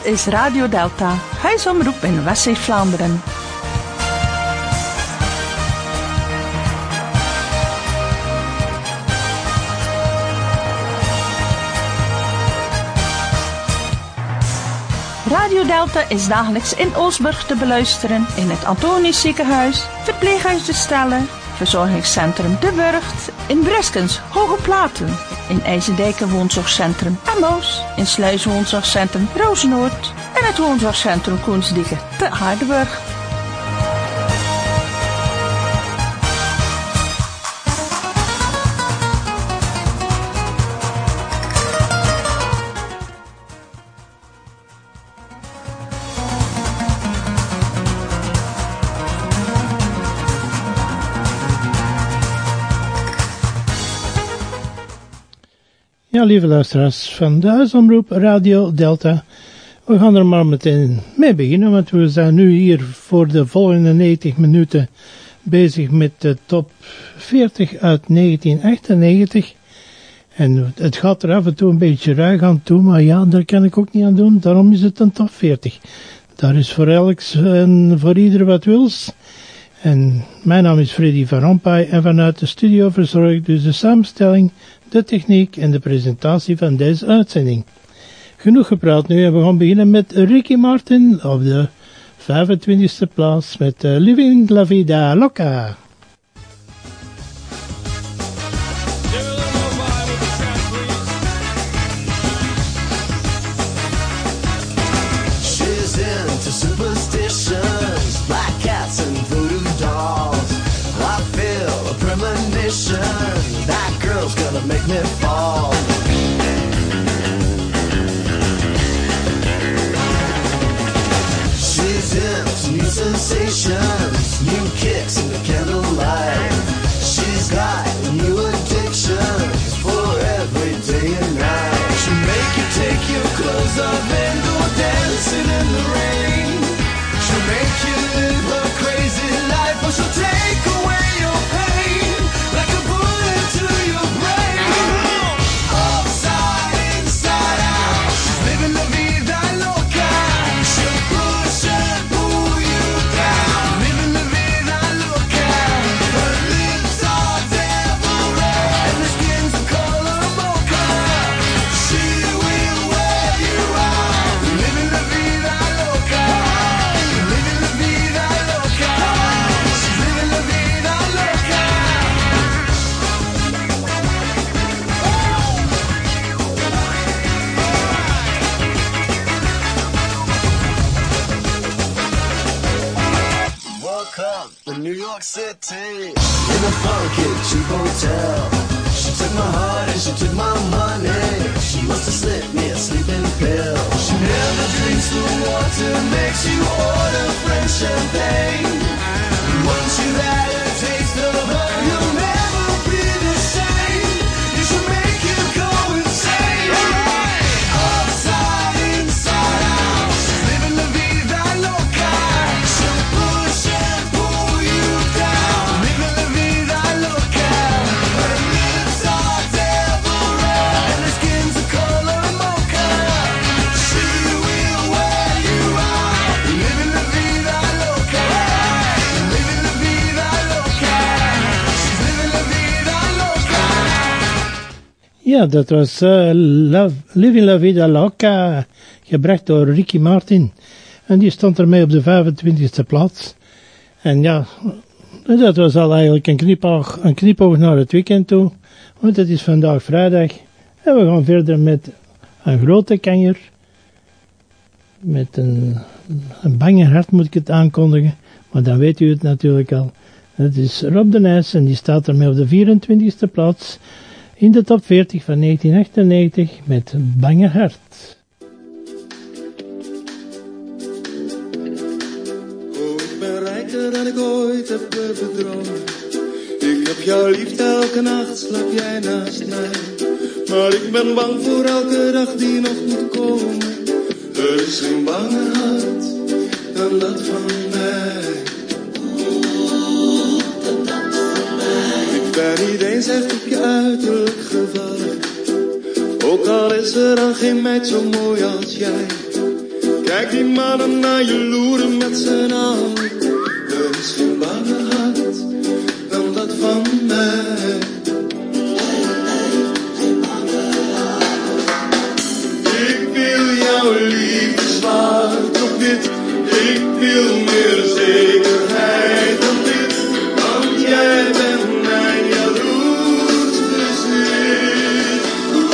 is Radio Delta, huisomroep in West-Vlaanderen. Radio Delta is dagelijks in Oostburg te beluisteren in het Antonius Ziekenhuis, Verpleeghuis De Stelle, Verzorgingscentrum De Burgt, in Breskens Hoge Platen, in IJzerdijken Woonzorgcentrum Emmoos, in Sluis Woonzorgcentrum Roosenoord en het Woonzorgcentrum Koensdieke te Aardenburg. Ja, lieve luisteraars van de huisomroep Radio Delta. We gaan er maar meteen mee beginnen, want we zijn nu hier voor de volgende 90 minuten bezig met de top 40 uit 1998. En het gaat er af en toe een beetje ruig aan toe, maar ja, daar kan ik ook niet aan doen. Daarom is het een top 40. Daar is voor elks en voor ieder wat wils. En mijn naam is Freddy van Rompuy en vanuit de studio verzorg ik dus de samenstelling, de techniek en de presentatie van deze uitzending. Genoeg gepraat nu en we gaan beginnen met Ricky Martin op de 25e plaats met Living La Vida Loca. She's into superstitions, black cats and voodoo dolls. I feel a premonition, that girl's gonna make me fall. She's into new sensations, new kicks in the candlelight. She's got new addictions for every day and night. She'll make you take your clothes off and go dancing in the rain. She'll make you live a crazy life, or she'll take away your pain like a bullet to your brain. Upside, inside out, she's living la vida loca. She'll push and pull you down, living la vida loca. Her lips are devil red and her skin's the color mocha. She will wear you out, living la vida loca. Living la vida loca. She's living la vida loca. Welcome to New York City, in a funky cheap hotel. She took my heart and she took my money. She must have slipped me a sleeping pill. She never drinks the water, makes you order French champagne. Once you've had a taste of her, you'll never be the same. You should make you go insane. Upside, inside out, she's living la vida loca. She'll push and pull you down, living la vida loca. Her lips are devil red and her skin's the color mocha. She will wear you out, living la vida loca. Living la vida loca. She's living la vida loca. Ja, dat was Living La Vida Loca, gebracht door Ricky Martin. En die stond ermee op de 25e plaats. En ja, dat was al eigenlijk een knipoog naar het weekend toe. Want het is vandaag vrijdag. En we gaan verder met een grote kanjer. Met een banger hart moet ik het aankondigen. Maar dan weet u het natuurlijk al. Het is Rob de Nijs en die staat ermee op de 24e plaats. In de top 40 van 1998 met Banger Hart. Oh, ik ben rijker dan ik ooit heb durven dromen. Ik heb jou lief, elke nacht slaap jij naast mij. Maar ik ben bang voor elke dag die nog moet komen. Er is geen banger hart dan dat van mij. Ik ben niet eens echt op je uiterlijk gevallen. Ook al is er dan geen meid zo mooi als jij. Kijk die mannen naar je loeren met z'n allen. Er is geen banger hart dan dat van mij. Ik wil jouw liefde zwart op wit. Ik wil meer zekerheid dan dit. Want jij bent mijn jaloers bezit.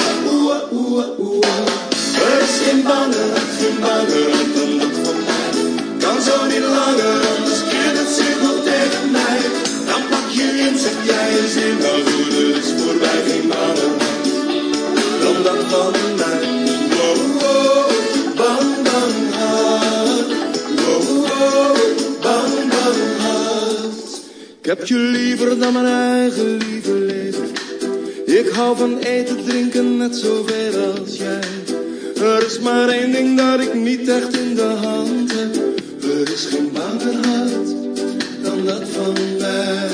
Er is geen banger dan dat van mij. Kan zo niet langer, anders keert het zich nog tegen mij. Dan pak je in, zeg jij een zin. Nou goed, het is voorbij, geen banger dan dat van mij. Wow, wow, bang, bang, hart. Wow, wow, bang, bang, hart. Ik heb je liever dan mijn eigen lieve leven. Ik hou van eten, drinken, net zoveel als jij. Er is maar één ding dat ik niet echt in de hand heb. Er is geen banger hart dan dat van mij.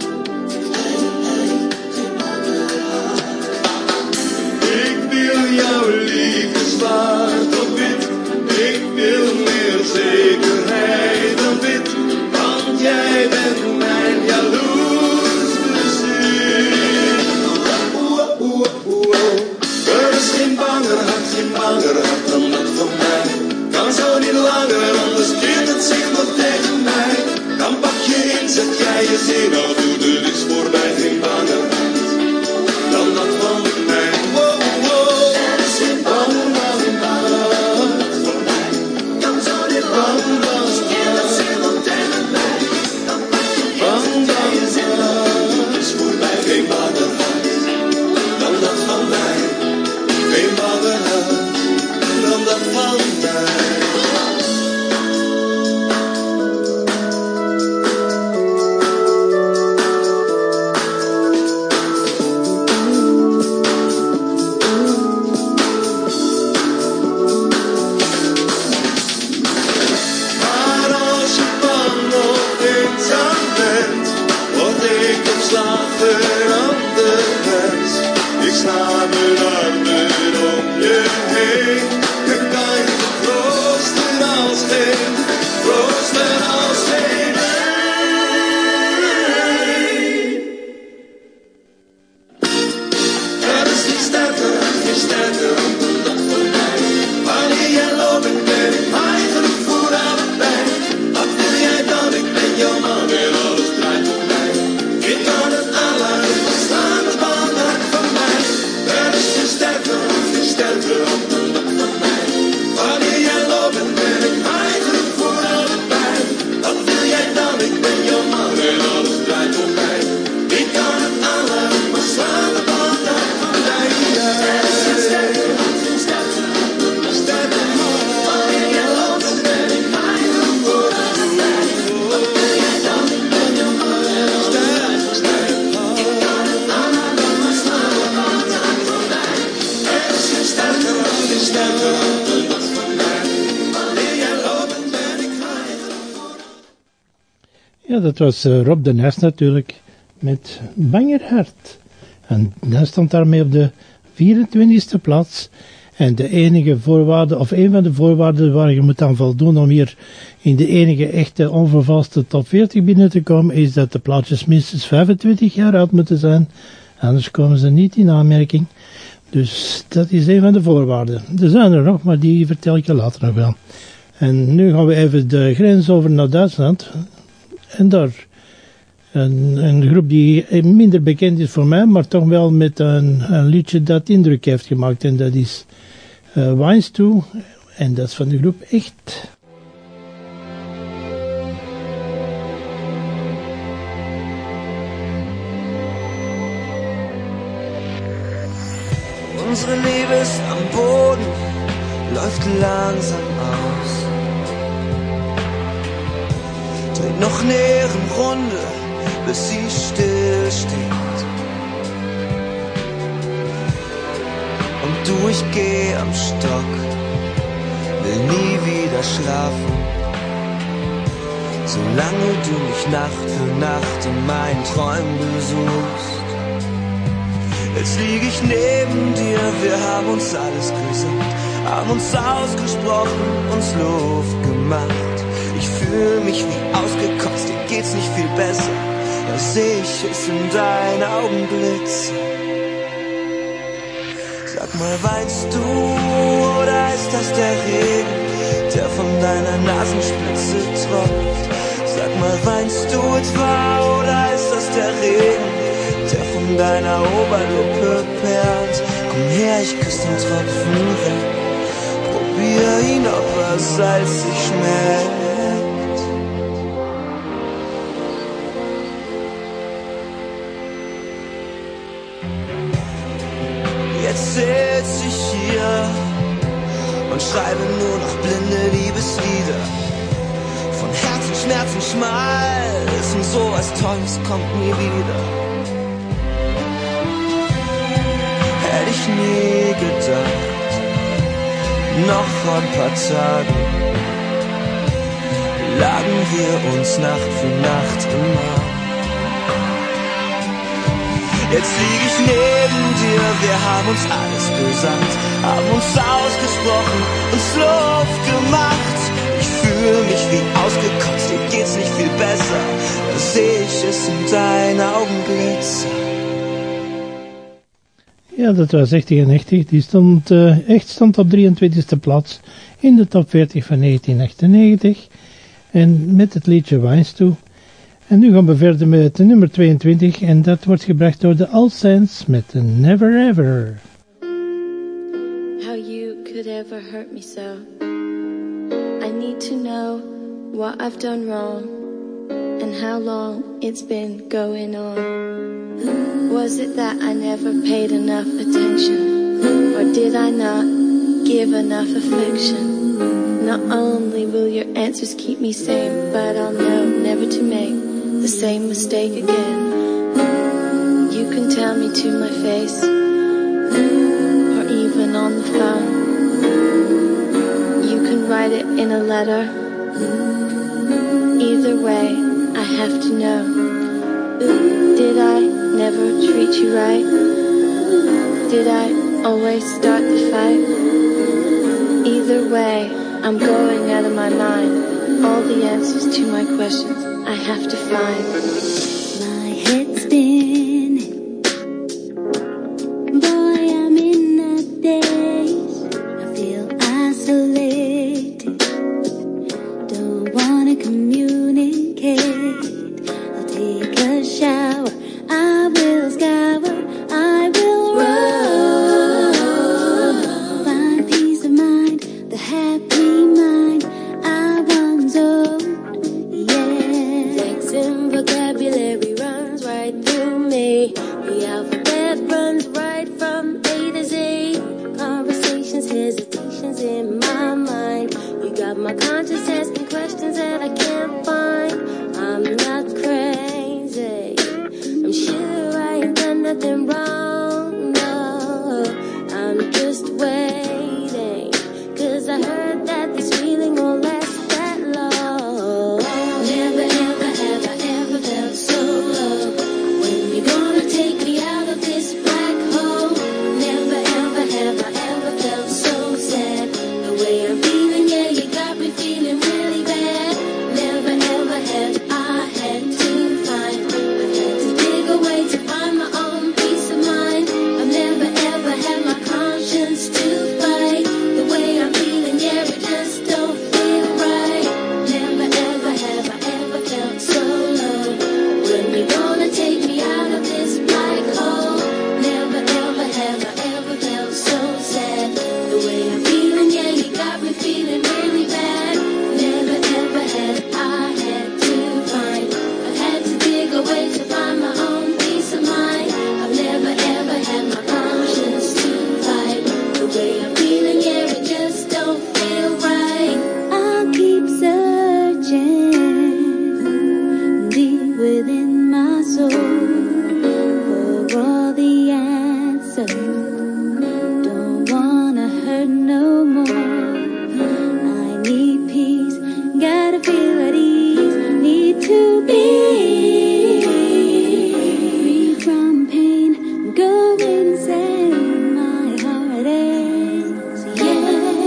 Ik wil jouw liefde zwart op wit. Ik wil meer zekerheid dan dit. Want jij bent mijn jaloers bezit. Er is geen banger hart dan dat van mij. Kan zo niet langer, anders keert het zich nog tegen mij. Dan pak je in, zet jij je zin. Nou doe er niks voorbij, geen banger hart dan dat van mij. Wow, wow. Er is geen banger hart van mij. Kan zo niet langer, anders keert het zich nog tegen mij. Dan pak je in, zet jij je zin. Nou doe er niks voorbij, geen banger hart dan dat van mij. Geen banger hart dan dat van mij. Maar als je bang of eenzaam bent, word ik opslagen aan de grens. Ik sla mijn armen om je heen. Ik kan je troosten als geen een. Er is geen sterker dan dat voor mij. Wanneer jij loopt, ben ik high genoeg voor allebei. Wat wil jij dan? Ik ben jouw man en alles draait om mij. Ik kan het aanlaten, we staan de banden van mij. Er is geen sterker dan dat van mij. Wanneer jij loopt, ben ik high genoeg voor allebei. Wat wil jij dan? Ik ben jouw man en alles draait om mij. Ik kan het aanlaten, we staan de banden van mij. Er is geen sterker dan wanneer jij loopt, ben ik high genoeg voor allebei. Wat wil jij dan? Ik ben jouw man en alles draait om mij. Ik kan het aanlaten, we staan de banden van mij. Er is geen sterker dan dat van mij. Wanneer jij loopt, ben ik high genoeg voor allebei. Ja, dat was Rob de Nest natuurlijk, met Banger Hart. En hij stond daarmee op de 24e plaats. En de enige voorwaarde, of een van de voorwaarden waar je moet aan voldoen om hier in de enige echte onvervalste top 40 binnen te komen, is dat de plaatjes minstens 25 jaar oud moeten zijn. Anders komen ze niet in aanmerking. Dus dat is een van de voorwaarden. Er zijn er nog, maar die vertel ik je later nog wel. En nu gaan we even de grens over naar Duitsland. En daar een groep die minder bekend is voor mij, maar toch wel met een liedje dat indruk heeft gemaakt. En dat is Weinstu. En dat is van de groep Echt. Unsere Liebe ist am Boden, läuft langsam aus. Dreht noch eine Ehrenrunde, bis sie still steht. Und du, ich geh am Stock, will nie wieder schlafen. Solange du mich Nacht für Nacht in meinen Träumen besuchst. Jetzt lieg ich neben dir, wir haben uns alles gesagt. haben uns ausgesprochen, uns Luft gemacht. Ich fühle mich wie ausgekotzt, dir geht's nicht viel besser. Da seh ich es in deinen Augen blitzen. Sag mal, weinst du oder ist das der Regen, der von deiner Nasenspitze tropft? Sag mal, weinst du etwa oder ist das der Regen, der von deiner Oberlippe perlt? Komm her, ich küss den Tropfen weg, probier ihn, ob er salzig schmeckt. Jetzt sitz ich hier und schreibe nur noch blinde Liebeslieder. Von Herzensschmerzen, Schmalz und sowas Tolles kommt nie wieder. Hätte ich nie gedacht, noch vor ein paar Tagen lagen wir uns Nacht für Nacht im Arm. Jetzt lieg ich neben dir, wir haben uns alles gesagt, haben uns ausgesprochen, uns Luft gemacht. Ich fühle mich wie ausgekotzt, dir geht's nicht viel besser, da seh ich es in deinen Augen glitzern. Ja, dat was echt 91. Die stond op 23e plaats in de top 40 van 1998. En met het liedje Weinst du. En nu gaan we verder met de nummer 22. En dat wordt gebracht door de All Saints met de Never Ever. How you could ever hurt me so. I need to know what I've done wrong and how long it's been going on. Was it that I never paid enough attention, or did I not give enough affection? Not only will your answers keep me sane, but I'll know never to make the same mistake again. You can tell me to my face, or even on the phone. You can write it in a letter. Either way, I have to know. Did I never treat you right? Did I always start the fight? Either way, I'm going out of my mind. All the answers to my questions I have to find. My head's spinning, boy, I'm in a daze. I feel isolated, don't wanna communicate. I'll take a shower, I will scour, I will run. Find peace of mind, the happy mind I once owned, yeah. Flexing vocabulary runs right through me. The alphabet runs right from A to Z. Conversations, hesitations in my mind. You got my conscience asking questions that I can't find. I'm not crazy, I'm sure I ain't done nothing wrong, no. I'm just waiting, 'cause I heard that this feeling won't last that long. Never ever have I ever felt so low. When you gonna take me out of this black hole? Never ever have I ever felt so sad. The way I'm feeling, yeah, you got me feeling really bad. Never ever have I had to find, I've had to dig away to find my own peace of mind. I've never ever had my conscience to fight. The way I'm feeling, yeah, it just don't feel right. Never ever have I ever felt so low. When you gonna take me out of this black hole? Never ever have I ever felt so sad. The way I'm feeling, yeah, you got me feeling really bad. Never ever have I had to find, I've had to dig away to find my own peace of mind. I've never ever had my conscience to fight. The way I'm feeling, yeah, it just don't feel right. I'll keep searching deep within my soul for all the answers. Don't wanna hurt no more. I need peace, gotta feel at ease. Need to be free from pain, go insane. My heart aches, yeah.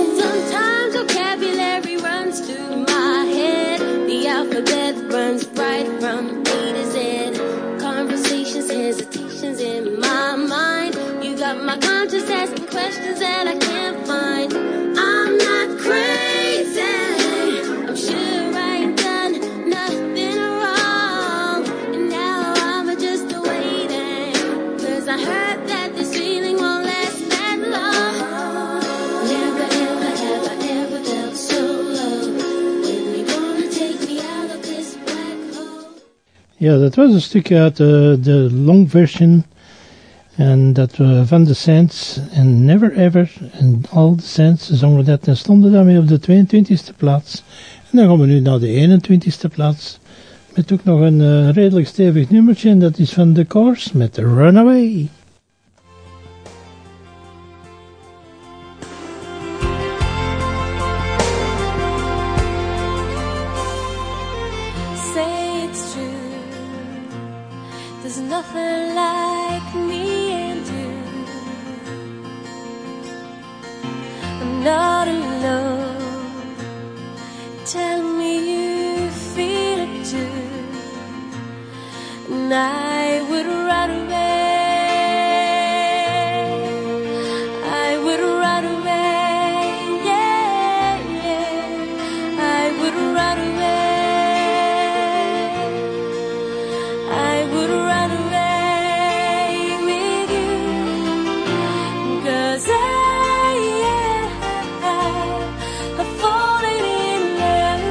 Got my conscience asking questions that I can't find. I'm not crazy. I'm sure I ain't done nothing wrong. And now I'm just waiting. 'Cause I heard that this feeling won't last that long. Never, ever, have I ever felt so low. When you gonna take me out of this black hole? Ja, dat was een stukje uit de long version. En dat van The Saints en Never Ever. En al The Saints zongen dat en stonden daarmee op de 22e plaats. En dan gaan we nu naar de 21e plaats. Met ook nog een redelijk stevig nummertje. En dat is van The Course met Runaway. Say it's true. There's nothing like me and you. I'm not alone. Tell me you feel it too. And I would run away. I would run away. Yeah, yeah. I would run away. I would run away with you. 'Cause I've fallen in love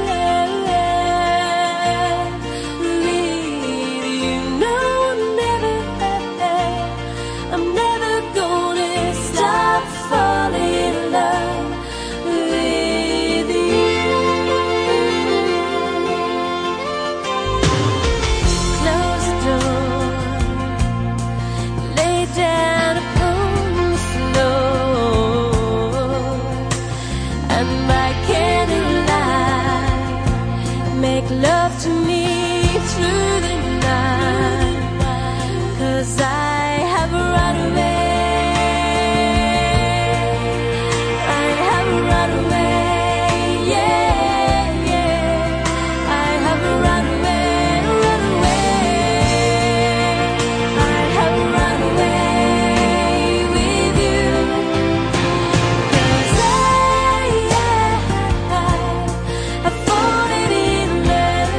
with you. No, never. I'm never gonna stop falling in love with you. Close the door, lay down upon the floor, and by candlelight, make love to me through the night. 'Cause I have run away. I have run away. Yeah, yeah. I have run away, run away. I have run away with you. 'Cause I've fallen in love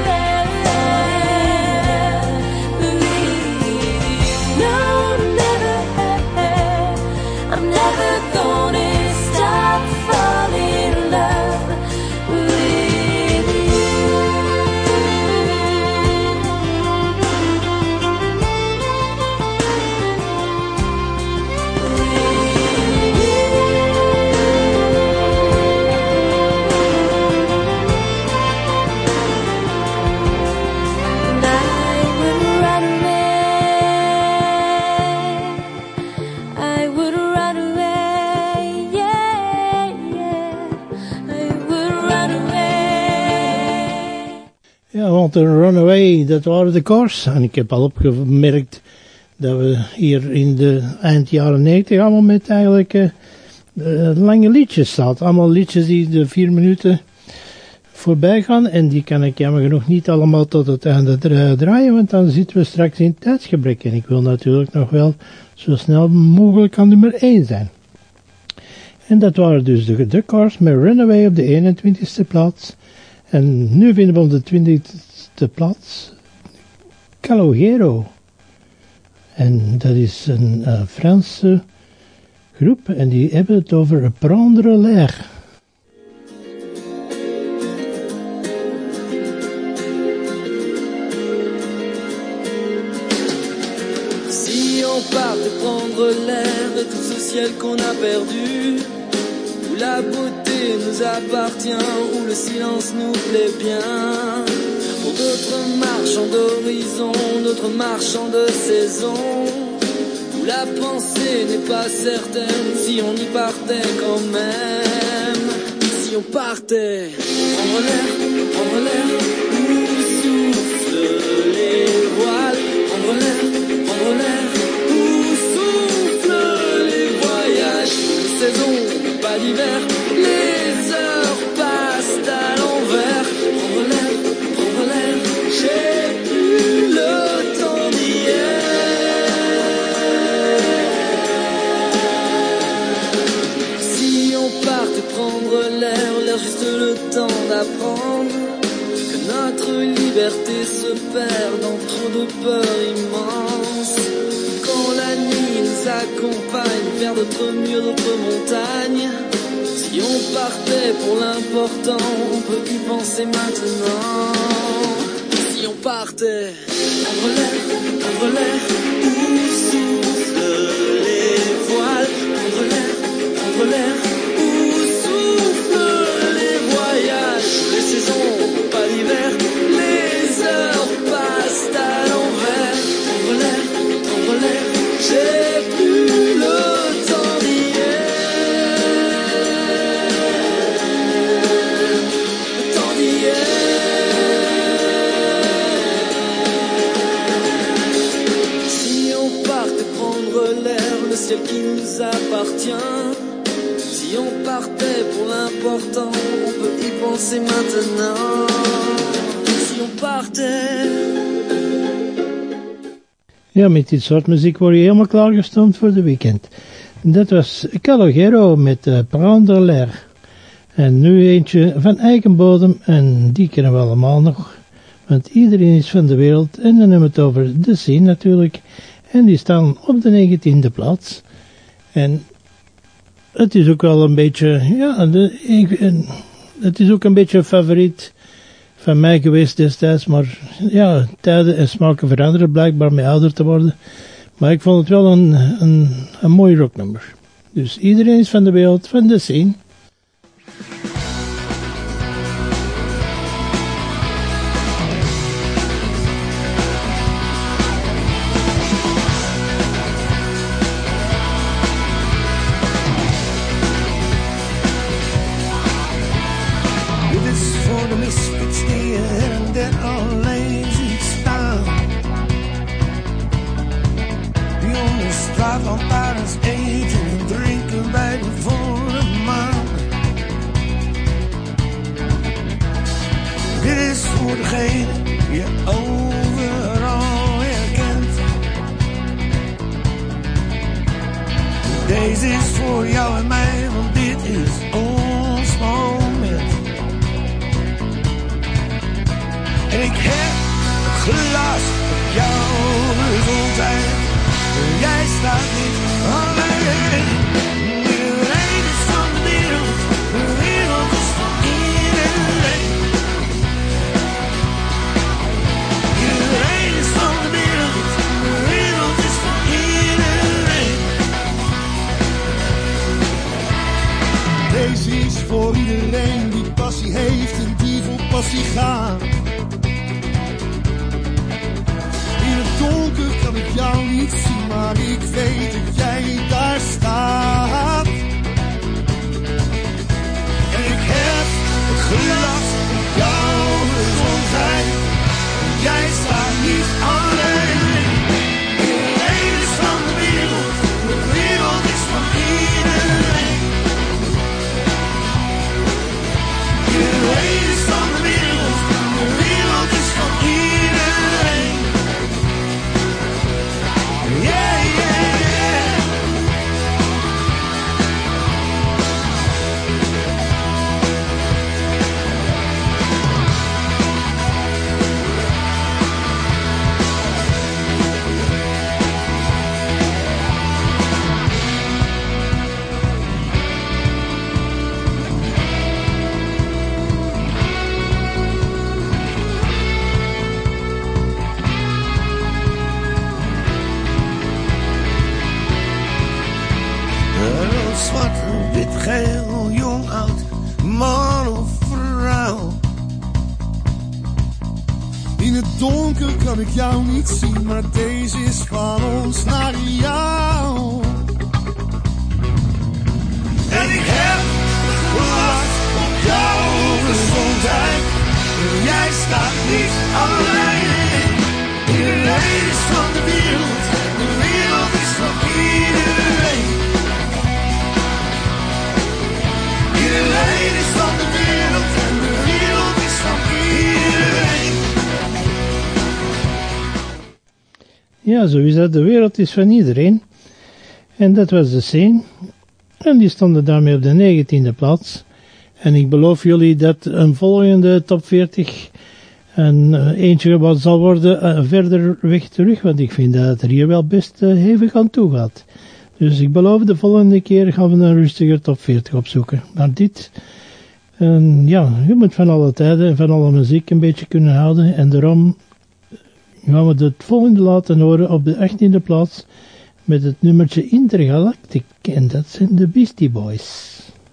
with you. No, never. I'm never gonna stop falling in love with And I would run away. I would run away. Yeah, yeah. I would run away. Ja, want de Runaway, dat waren de Course. En ik heb al opgemerkt dat we hier in de eind jaren 90 allemaal met eigenlijk lange liedjes staat. Allemaal liedjes die de 4 minuten voorbij gaan. En die kan ik jammer genoeg niet allemaal tot het einde draaien, want dan zitten we straks in tijdsgebrek. En ik wil natuurlijk nog wel zo snel mogelijk aan nummer 1 zijn. En dat waren dus de Course met Runaway op de 21ste plaats. En nu vinden we op de 20ste plaats Calogero. En dat is een Franse groep en die hebben het over Prendre l'air. Si on part de prendre l'air de tout ce ciel qu'on a perdu, où la beauté nous appartient, où le silence nous plaît bien. Pour d'autres marchands d'horizon, d'autres marchands de saison, où la pensée n'est pas certaine, si on y partait quand même. Si on partait, prendre l'air, où soufflent les voiles, prendre l'air, où soufflent les voyages, les saisons, pas d'hiver, les heures passent à l'envers. Prendre l'air, j'ai plus le temps d'hier. liberté se perd dans trop de peurs immenses. Quand la nuit nous accompagne vers d'autres murs, d'autres montagnes. Si on partait pour l'important, on peut y penser maintenant. Si on partait, prendre l'air, où soufflent les voiles. Prendre l'air, où soufflent les voyages. Les saisons, pas l'hiver, les heures passent à l'envers. Prendre l'air, j'ai plus le temps d'hier. Le temps d'hier. Si on partait prendre l'air, le ciel qui nous appartient. Si on partait pour l'important, on peut y penser maintenant. Si on partait. Ja, met dit soort muziek word je helemaal klaargestoomd voor de weekend. Dat was Calogero met Prendre l'air. En nu eentje van Eikenbodem, en die kennen we allemaal nog. Want iedereen is van de wereld, en dan hebben we het over The Scene natuurlijk. En die staan op de 19e plaats. En het is ook wel een beetje, ja, het is ook een beetje een favoriet van mij geweest destijds, maar ja, tijden en smaken veranderen blijkbaar met ouder te worden. Maar ik vond het wel een mooi rocknummer. Dus iedereen is van de wereld, van The Scene. Deze is voor jou en mij, want dit is ons moment. En ik heb het glas op jouw gezondheid. Jij staat niet alleen. Iedereen is van de wereld is van iedereen. Iedereen is van de wereld is van iedereen. Deze is voor iedereen die passie heeft en die voor passie gaat. In het donker kan ik jou niet zien, maar ik weet dat jij daar staat. En ik heb het glas op jouw gezondheid. Jij staat niet alleen. Iedereen is van de wereld is van iedereen. Iedereen is van de wereld is van iedereen. Yeah, yeah, yeah. Zwart, wit, geel, jong, oud, man of vrouw. In het donker kan ik jou niet zien, maar deze is van ons naar jou. En ik heb het glas op jouw gezondheid. Jij staat niet alleen. Iedereen is van de wereld is van iedereen. Iedereen is van de wereld en de wereld is van iedereen. Ja, zo is dat. De wereld is van iedereen. En dat was The Scene. En die stonden daarmee op de 19e plaats. En ik beloof jullie dat een volgende top 40 En eentje wat zal worden verder weg terug, want ik vind dat het er hier wel best hevig aan toe gaat. Dus ik beloof de volgende keer gaan we een rustiger top 40 opzoeken. Maar dit, ja, je moet van alle tijden en van alle muziek een beetje kunnen houden. En daarom gaan we het volgende laten horen op de 18e plaats met het nummertje Intergalactic. En dat zijn de Beastie Boys.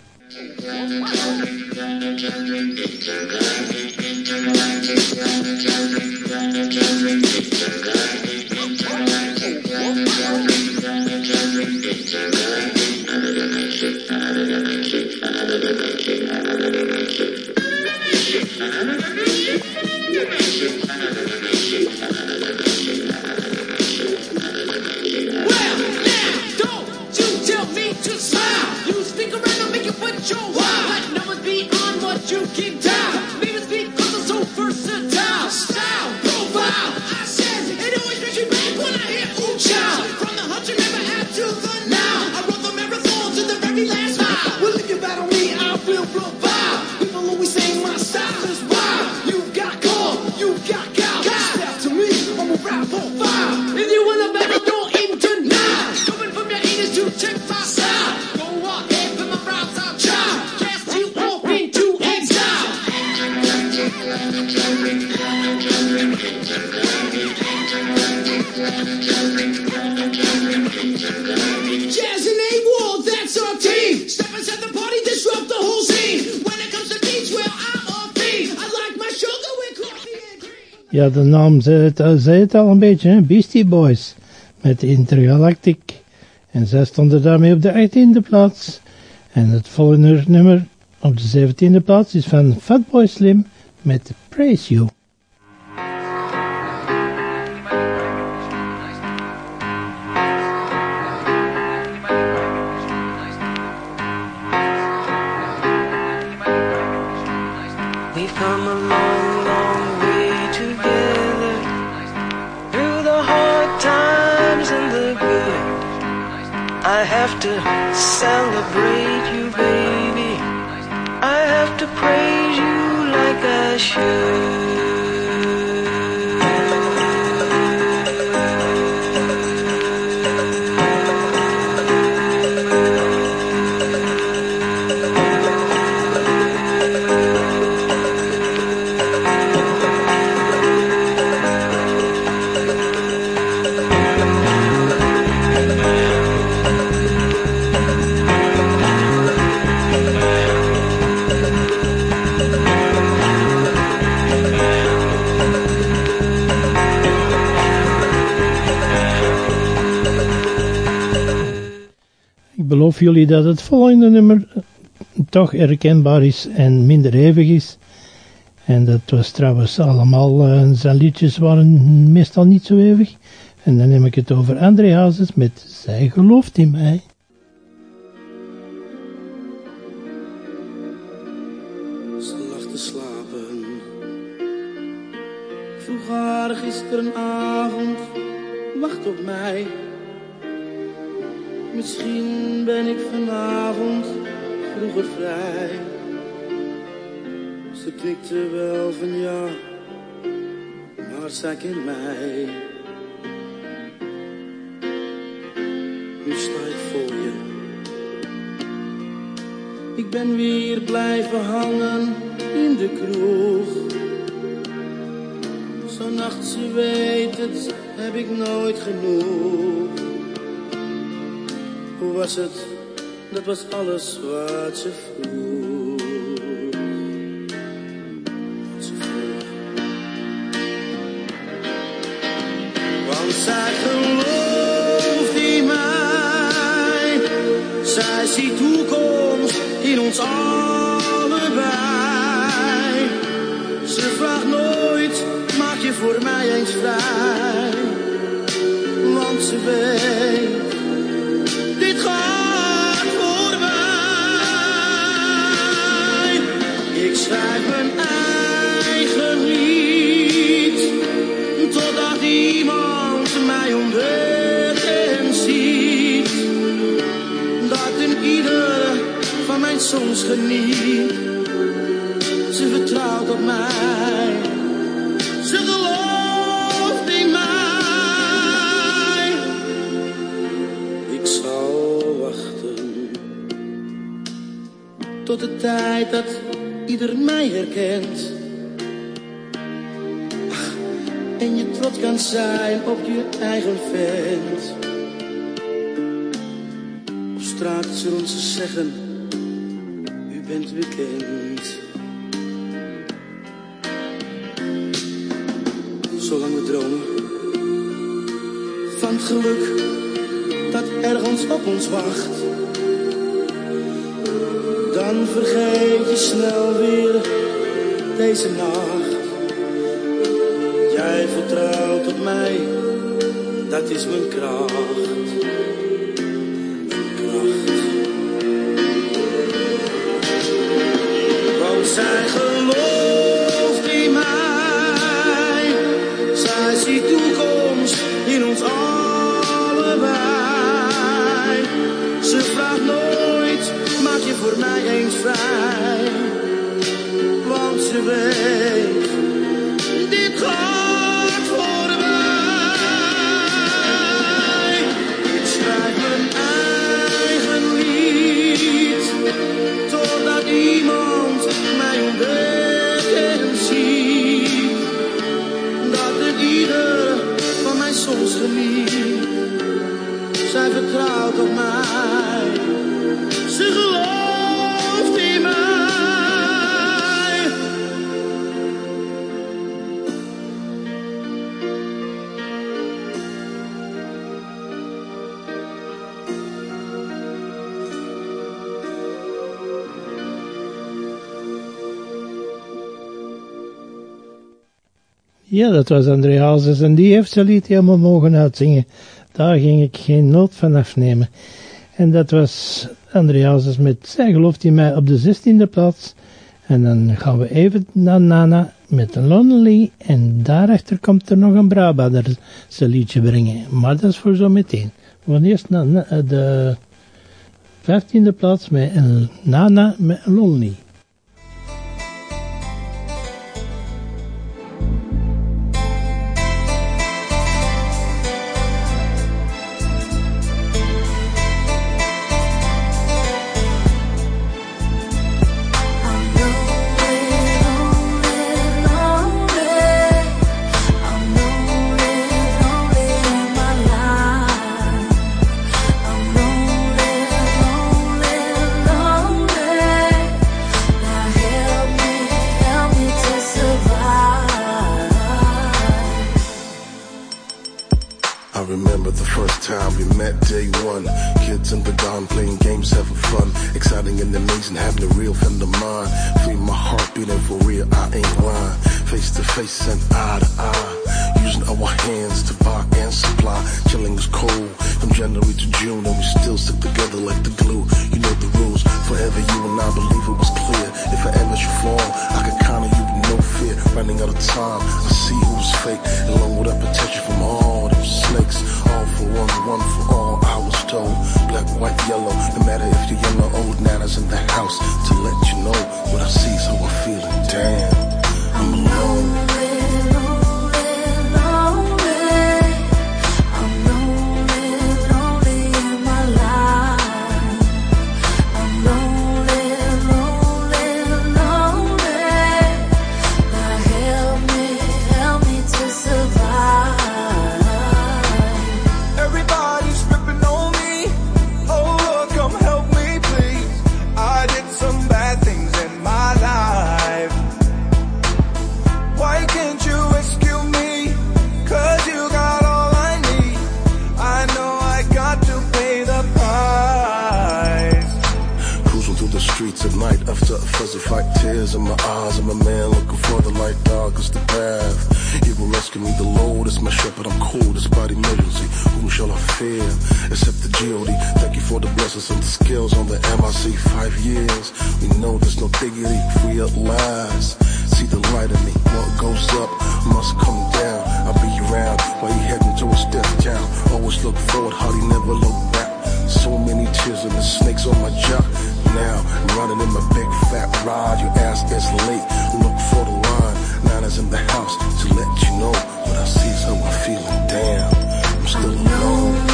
Ja, de naam zei het al een beetje, hè? Beastie Boys met Intergalactic. En zij stonden daarmee op de 18e plaats. En het volgende nummer op de 17e plaats is van Fatboy Slim met Praise You. I have to celebrate you, baby. I have to praise you like I should. Ik beloof jullie dat het volgende nummer toch herkenbaar is en minder hevig is. En dat was trouwens allemaal, zijn liedjes waren meestal niet zo hevig. En dan neem ik het over André Hazes met Zij gelooft in mij. Ze lag te slapen. Ik vroeg haar gisterenavond, wacht op mij. Misschien ben ik vanavond vroeger vrij. Ze knikte wel van ja, maar zij kent mij. Nu sta ik voor je. Ik ben weer blijven hangen in de kroeg. Zo'n nacht, ze weet het, heb ik nooit genoeg. Hoe was het? Dat was alles wat ze vroeg. Want zij gelooft in mij. Zij ziet toekomst in ons allebei. Ze vraagt nooit, maak je voor mij eens vrij. Want ze weet, dit gaat voorbij. Ik schrijf mijn eigen lied, totdat iemand mij ontdekt en ziet. Dat in ieder van mijn songs geniet. Ze vertrouwt op mij, tot de tijd dat ieder mij herkent. Ach, en je trots kan zijn op je eigen vent. Op straat zullen ze zeggen, u bent bekend. Zolang we dromen van het geluk dat ergens op ons wacht, dan vergeet je snel weer deze nacht. Jij vertrouwt op mij, dat is mijn kracht. Want zij gelooft in mij, zij ziet toekomst in ons allebei. Ze vraagt nooit, maak je voor mij eens vrij. Want ze weet, dit gaat voorbij. Ik schrijf mijn eigen lied, totdat iemand mij ontdekt en ziet. Dat het ieder van mij soms geniet. Zij vertrouwt op mij, ze gelooft in mij. Ja, dat was André Hazes en die heeft zijn lied helemaal mogen uitzingen. Daar ging ik geen noot van afnemen. En dat was André Hazes met Zij gelooft in mij op de 16e plaats. En dan gaan we even naar Nana met Lonely. En daarachter komt er nog een Brabander zijn liedje brengen. Maar dat is voor zo meteen. We gaan eerst naar de 15e plaats met Nana met Lonely.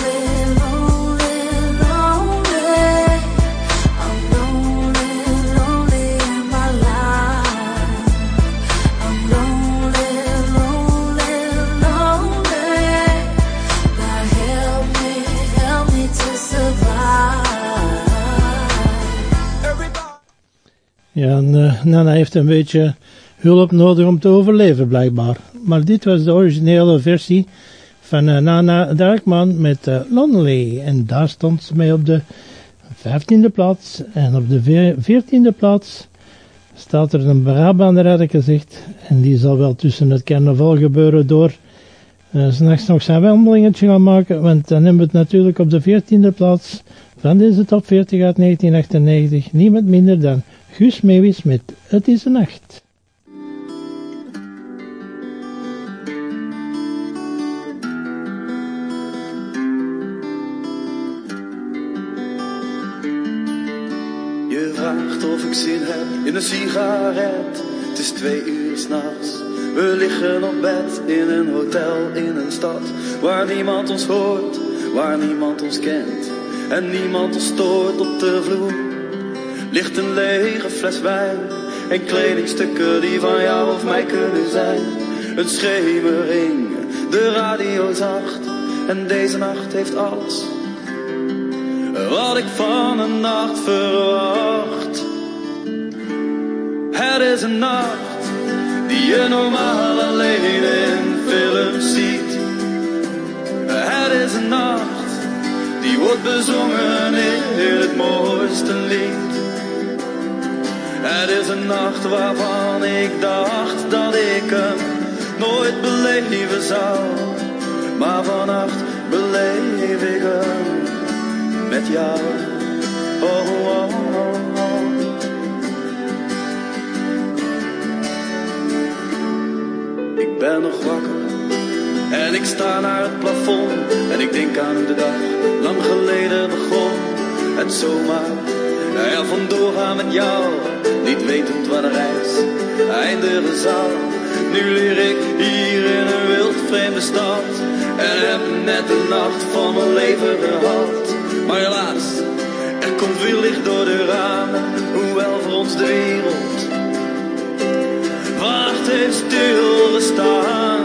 Lonely, lonely, lonely. Ja, en Nana heeft een beetje hulp nodig om te overleven, blijkbaar. Maar dit was de originele versie van Nana Dijkman met Lonely. En daar stond ze mee op de 15e plaats. En op de 14e plaats staat er een Brabander, had ik gezegd. En die zal wel tussen het carnaval gebeuren door 's nachts nog zijn wandelingetje gaan maken. Want dan hebben we het natuurlijk op de 14e plaats van deze top 40 uit 1998. Niemand minder dan Guus Meeuwis met Het is een nacht. Je vraagt of ik zin heb in een sigaret. Het is 2 uur 's nachts. We liggen op bed in een hotel in een stad waar niemand ons hoort, waar niemand ons kent en niemand ons stoort. Op de vloer ligt een lege fles wijn en kledingstukken die van jou of mij kunnen zijn. Een schemering, de radio zacht en deze nacht heeft alles wat ik van een nacht verwacht. Het is een nacht die je normaal alleen in films ziet. Het is een nacht die wordt bezongen in het mooiste lied. Het is een nacht waarvan ik dacht dat ik hem nooit beleven zou. Maar vannacht beleef ik hem met jou. Oh, oh, oh, oh. Ik ben nog wakker en ik sta naar het plafond en ik denk aan hoe de dag lang geleden begon. Het zomaar er vandoor gaan met jou, niet wetend waar de reis eindigen zal. Nu leer ik hier in een wild vreemde stad en heb net de nacht van mijn leven gehad. Maar helaas, er komt veel licht door de ramen, hoewel voor ons de wereld wacht heeft stilgestaan.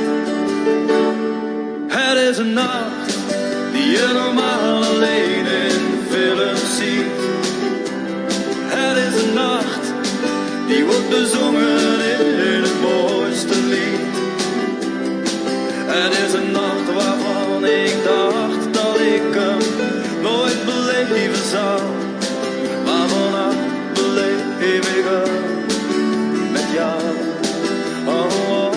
Het is een nacht die je normaal alleen in films ziet. Het is een nacht die wordt bezongen in het mooiste lied. Het is een nacht waarvan ik dacht dat ik hem nooit beleven zou. Maar vannacht beleef ik hem met jou. Oh, oh, oh.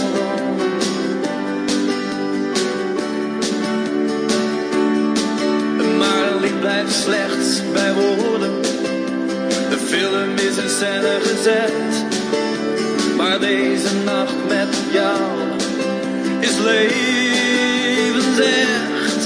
Maar het lied blijft slechts bij woorden. De film is in scène gezet. Maar deze nacht met jou is levensecht.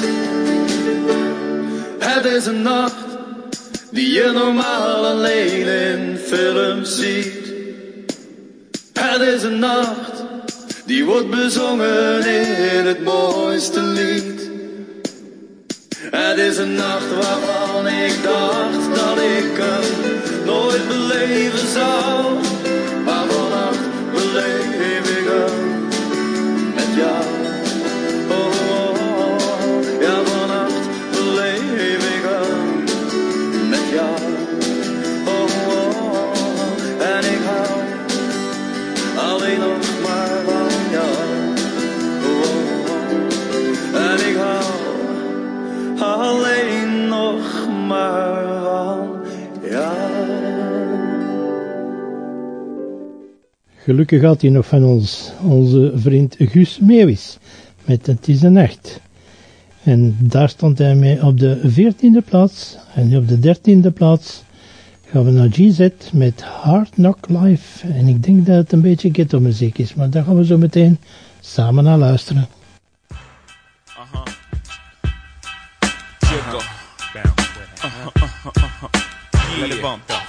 Het is een nacht die je normaal alleen in films ziet. Het is een nacht die wordt bezongen in het mooiste lied. Het is een nacht waarvan ik dacht dat ik hem nooit beleven zou. Maar vannacht beleef ik hem met jou. Oh, oh, oh. Ja, vannacht beleef ik hem met jou. Oh, oh, oh. En ik hou alleen nog maar van jou. Oh, oh, oh. En ik hou alleen nog maar van jou. Gelukkig had hij nog van onze vriend Guus Meeuwis met Het is een nacht. En daar stond hij mee op de 14e plaats. En op de 13e plaats gaan we naar GZ met Hard Knock Life. En ik denk dat het een beetje ghetto muziek is, maar daar gaan we zo meteen samen naar luisteren. Let it bump though.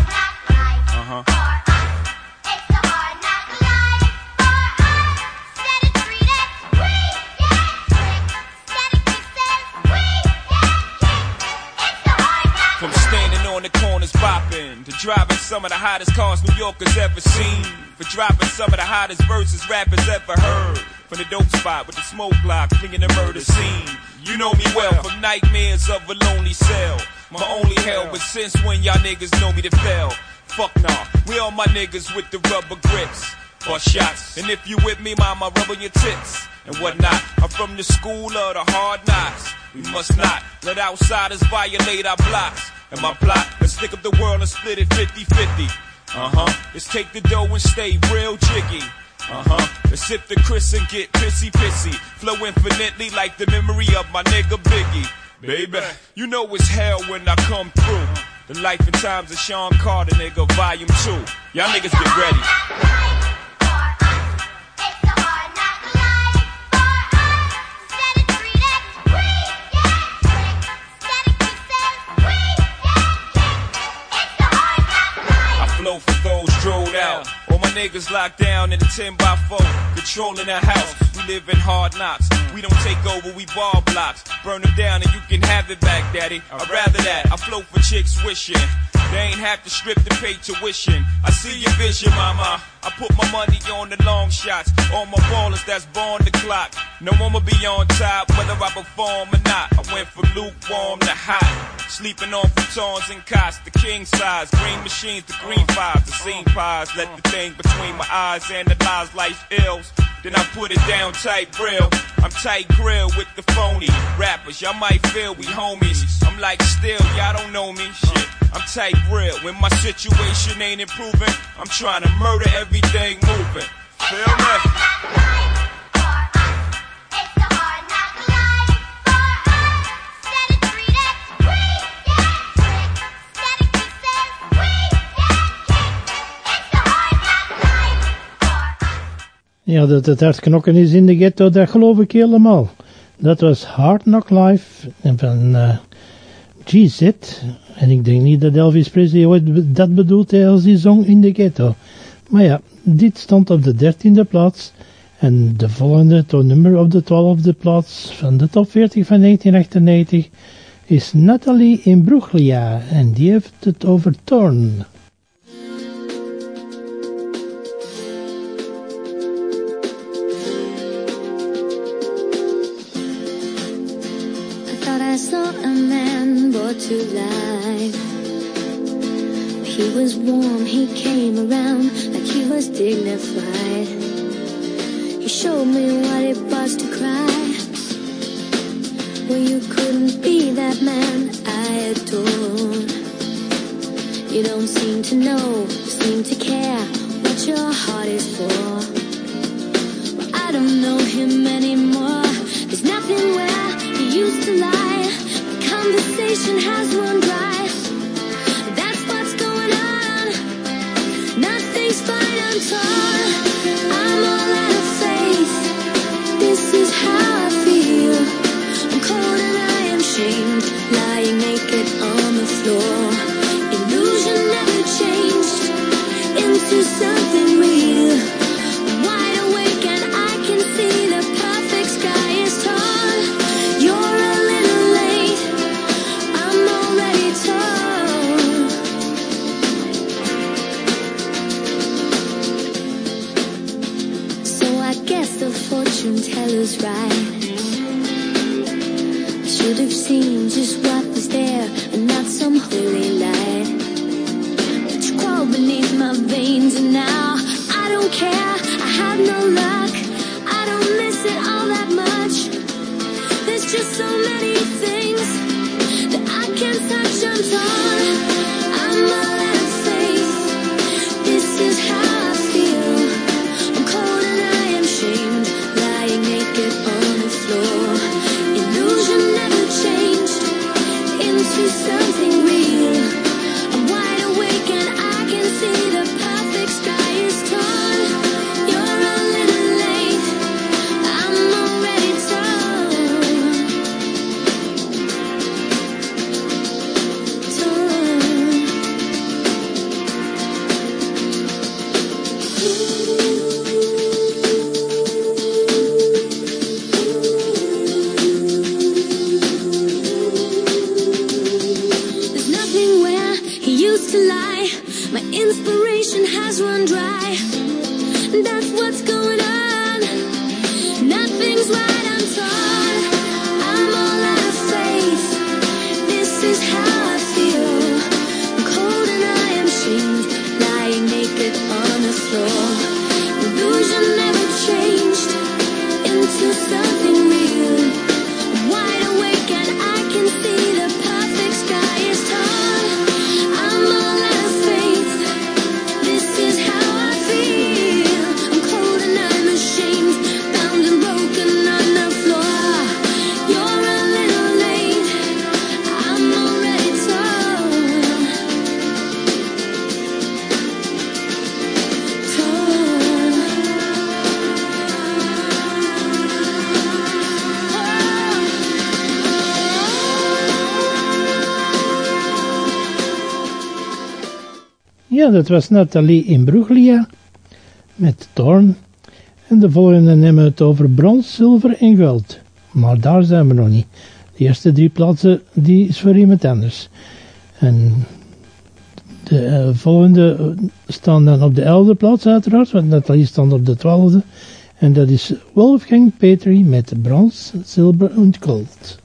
From standing on the corners bopping to driving some of the hottest cars New Yorkers ever seen, for dropping some of the hottest verses rappers ever heard. From the dope spot with the smoke block, clinging the murder scene. You know me well from nightmares of a lonely cell. my only hell. But since when y'all niggas know me to fail? Fuck nah, we all my niggas with the rubber grips. Bust shots, and if you with me, mama, rub on your tits and whatnot. I'm from the school of the hard knocks. We must not let outsiders violate our blocks. And my plot, let's stick up the world and split it 50-50. Let's take the dough and stay real jiggy. Let's sip the Chris and get pissy. Flow infinitely like the memory of my nigga Biggie. Baby, you know it's hell when I come through. The life and times of Sean Carter, nigga, volume 2. Y'all niggas get ready. Flow for those drilled out. All my niggas locked down in a 10x4, controlling the house. We live in hard knocks. We don't take over, we ball blocks. Burn them down and you can have it back, daddy. I'd rather that. I flow for chicks wishing they ain't have to strip to pay tuition. I see your vision, mama. I put my money on the long shots. All my ballers that's born the clock. No one will be on top, whether I perform or not. I went from lukewarm to hot. Sleeping on futons and cots, the king size. Green machines, the green fives, the scene pies. Let the thing between my eyes analyze life ills. Then I put it down tight real. I'm tight grill with the phony rappers. Y'all might feel we homies. I'm like still, y'all don't know me. Shit, I'm tight real. When my situation ain't improving, I'm trying to murder everything moving. Feel me? Ja, dat het hard knokken is in de ghetto, dat geloof ik helemaal. Dat was Hard Knock Life van GZ. En ik denk niet dat Elvis Presley ooit dat bedoelt als hij zong in de ghetto. Maar ja, dit stond op de 13e plaats. En de volgende nummer op de 12e plaats van de top 40 van 1998 is Natalie Imbruglia. En die heeft het over Torn. I saw a man brought to life. He was warm, he came around like he was dignified. He showed me what it was to cry. Well, you couldn't be that man I adored. You don't seem to know, seem to care what your heart is for. Well, I don't know him anymore. There's nothing where he used to lie. Conversation has run dry. That's what's going on. Nothing's fine, I'm torn. I'm all out of faith. This is how I feel. I'm cold and I am shamed, lying naked on the floor. Illusion never changed into something real. I'm wide awake and I can see the perfect sky is torn. You're a little late. I'm already torn. So I guess the fortune teller's right. I should have seen just what was there and not some holy light. But you crawl beneath my veins and now I don't care. I have no luck. I don't miss it all that much. There's just so many things that I can't touch. I'm torn. I'm all out of faith. This is how I feel. I'm cold and I am shamed, lying naked on the floor. Illusion never changed into something real. I'm wide awake and I can see the perfect sky is torn. You're a little late. I'm already torn. There's nothing where he used to lie. My inspiration has run dry. That's what's going on. Nothing's right, I'm torn. I'm all out of faith. This is how I Ja, dat was Nathalie Imbruglia met Thorn. En de volgende nemen we het over brons, zilver en goud. Maar daar zijn we nog niet. De eerste 3 plaatsen, die is voor iemand anders. En de volgende staan dan op de 11e plaats uiteraard, want Nathalie stond op de 12e. En dat is Wolfgang Petri met brons, zilver en goud.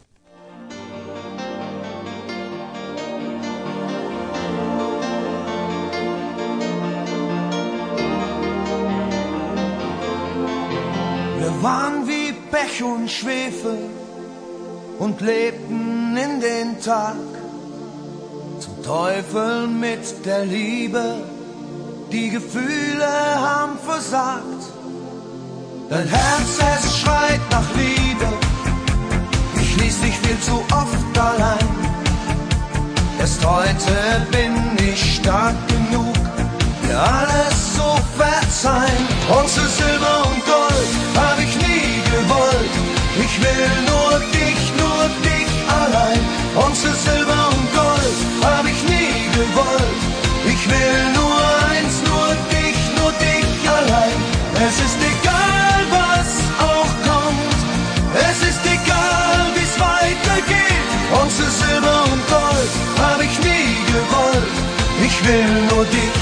Wir waren wie Pech und Schwefel und lebten in den Tag. Zum Teufel mit der Liebe, die Gefühle haben versagt. Dein Herz, es schreit nach Liebe, ich ließ dich viel zu oft allein. Erst heute bin ich stark genug, dir alles zu verzeihen. Und zu Silber und Gold hab ich nie gewollt, ich will nur dich allein. Und zu Silber und Gold hab ich nie gewollt, ich will nur eins, nur dich allein. Es ist egal, was auch kommt, es ist egal, wie's weitergeht. Und zu Silber und Gold hab ich nie gewollt, ich will nur dich.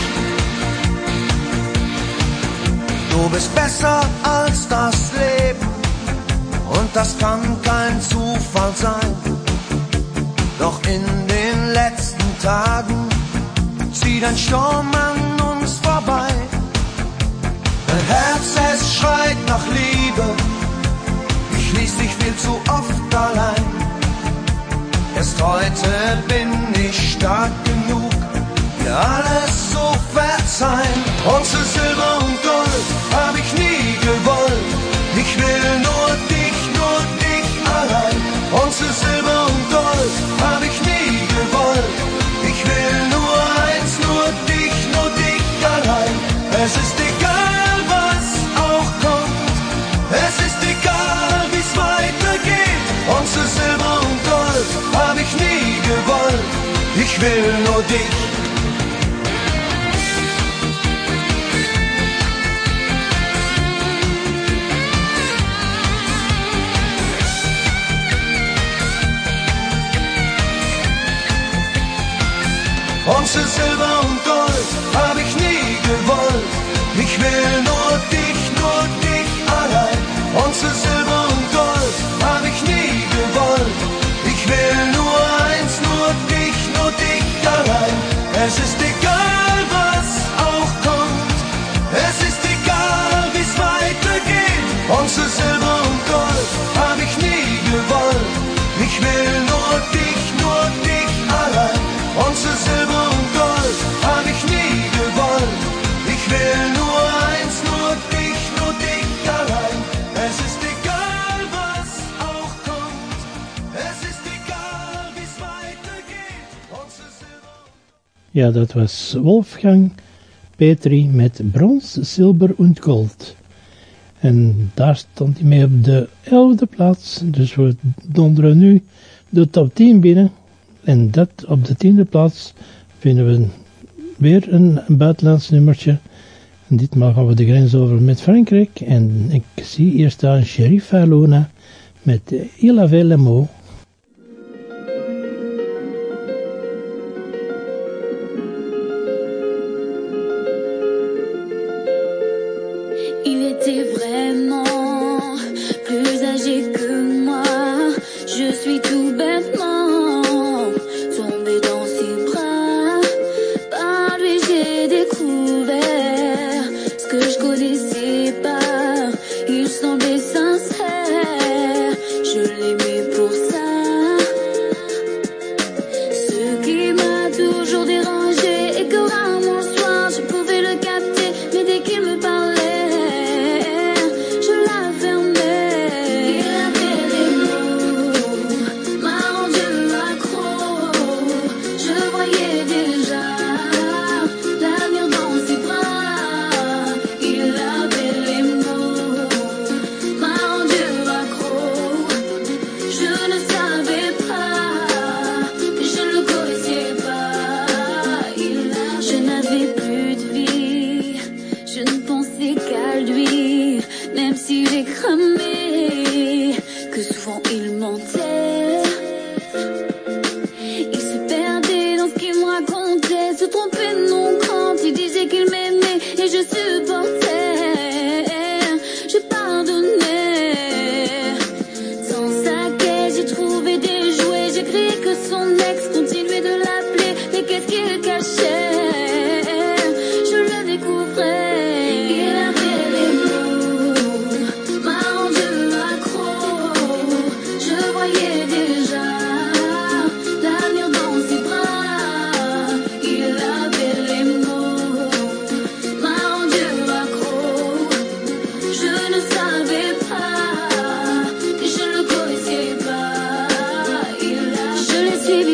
Du bist besser als das Leben und das kann kein Zufall sein. Doch in den letzten Tagen zieht ein Sturm an uns vorbei. Dein Herz, es schreit nach Liebe, ich ließ dich viel zu oft allein. Erst heute bin ich stark genug, dir alles zu verzeihen. Und zu Silber und Gold hab ich nie gewollt, ich will nur dich allein. Und zu Silber und Gold hab ich nie gewollt, ich will nur eins, nur dich allein. Es ist egal, was auch kommt, es ist egal, wie's weitergeht. Und zu Silber und Gold hab ich nie gewollt, ich will nur dich. Und zu Silber und Gold hab ich nie gewollt, ich will nur dich allein. Und zu Silber und Gold hab ich nie gewollt, ich will nur eins, nur dich allein. Es ist egal, was auch kommt, es ist egal, wie's weitergeht. Und zu Silber und Gold hab ich nie gewollt, ich will nur dich allein. Und zu Silber und Gold hab ich nie gewollt, ich will nur eins, nur dich allein. Es ist egal, was auch kommt, es ist egal, wie's weitergeht. Und zu Silber. Ja, dat was Wolfgang Petri met brons, zilver en gold. En daar stond hij mee op de 11e plaats. Dus we donderen nu de top 10 binnen. En dat op de 10e plaats vinden we weer een buitenlands nummertje. En ditmaal gaan we de grens over met Frankrijk. En ik zie hier staan Sheriff Alona met Il avait le mot. Il était vraiment plus âgé que moi. Je suis tout bêtement tombée dans ses bras. Par lui j'ai découvert ce que je connaissais pas. Il semblait sincère, je l'aimais pour ça.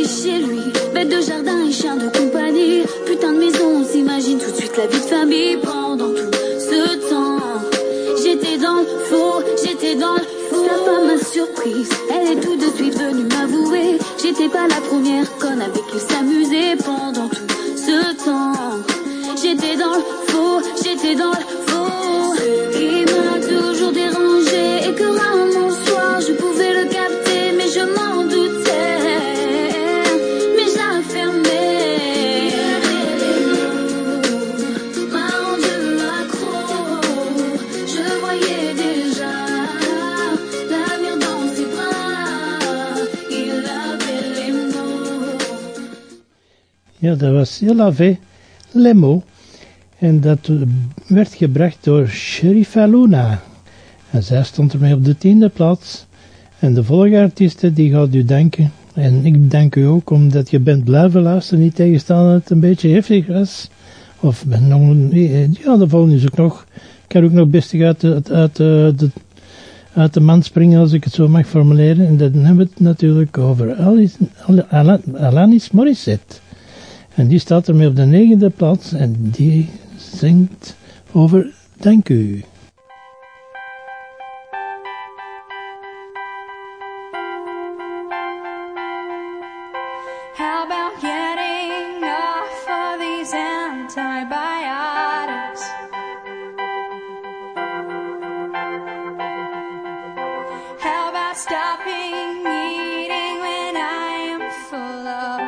chez lui, bête de jardin et chien de compagnie. Putain de maison, on s'imagine tout de suite la vie de famille. Pendant tout ce temps, j'étais dans le faux, j'étais dans le faux. Sa femme m'a surprise, elle est tout de suite venue m'avouer. J'étais pas la première conne avec qui s'amuser. Pendant tout ce temps, j'étais dans le faux, j'étais dans le faux. Il m'a toujours dérangé et que rare mon soir, je pouvais le capter, mais je m'en doutais. Mais j'affirmais. M'a rendu accro. Je voyais déjà l'avenir dans ses bras. Il avait les mots. Ja, dat was Il avait les mots. En dat werd gebracht door Sherifa Luna. En zij stond ermee op de 10e plaats. En de volgende artiesten, die gaat u danken. En ik dank u ook, omdat je bent blijven luisteren, niet tegenstaan dat het een beetje heftig was. Of ben nog ja, de volgende is ook nog. Ik kan ook nog best uit de mand springen, als ik het zo mag formuleren. En dan hebben we het natuurlijk over Alanis Morissette. En die staat ermee op de 9e plaats. En die zingt over dank u. How about getting off of these antibiotics? How about stopping eating when I am full of?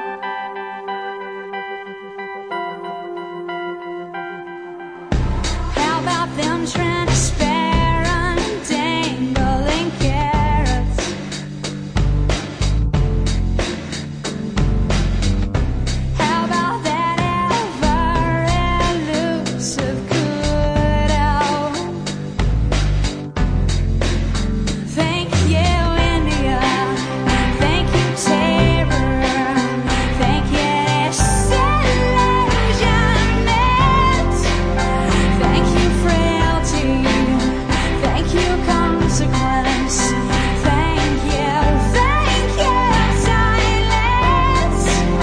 How about them transparent dangling carrots? How about that ever elusive kudo? Thank you, India. Thank you, terror. Thank you, disillusionment. Thank you, frailty. Thank you, consequence. Thank you, silence.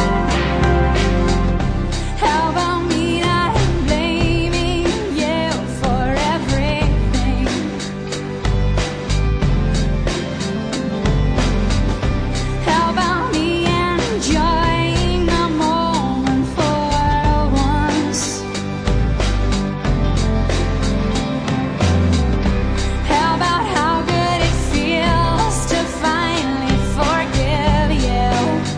How about me not blaming you for everything? How about me enjoying the moment for once? How about how good it feels to finally forgive you?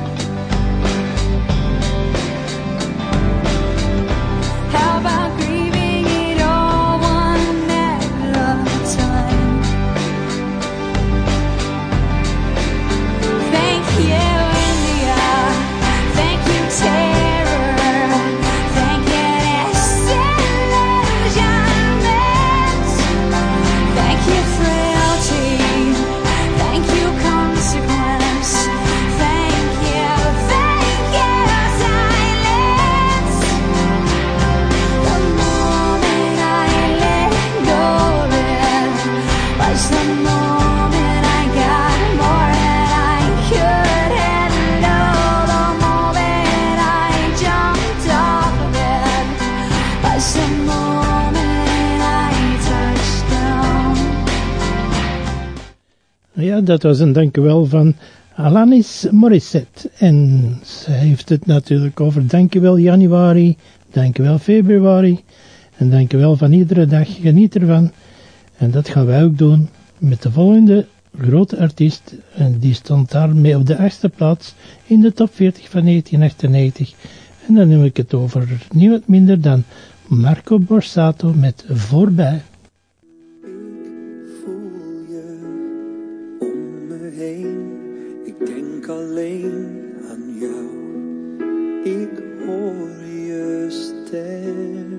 How about grieving it all one at a time? Thank you, India. Thank you, terror. Thank you, disillusionment. Thank you, frailty. Thank you, consequence. Thank you, silence. The moment I let go of it was the moment I got more than I could handle. The moment I jumped off of it was the moment I touched down. Ja, dat was een dankjewel van Alanis Morissette. En ze heeft het natuurlijk over dankjewel januari, dankjewel februari. En dankjewel van iedere dag, geniet ervan. En dat gaan wij ook doen met de volgende grote artiest. En die stond daarmee op de 8e plaats in de top 40 van 1998. En dan neem ik het over niemand minder dan Marco Borsato met Voorbij. Voel je om me heen, ik denk alleen aan jou. Ik hoor je stem.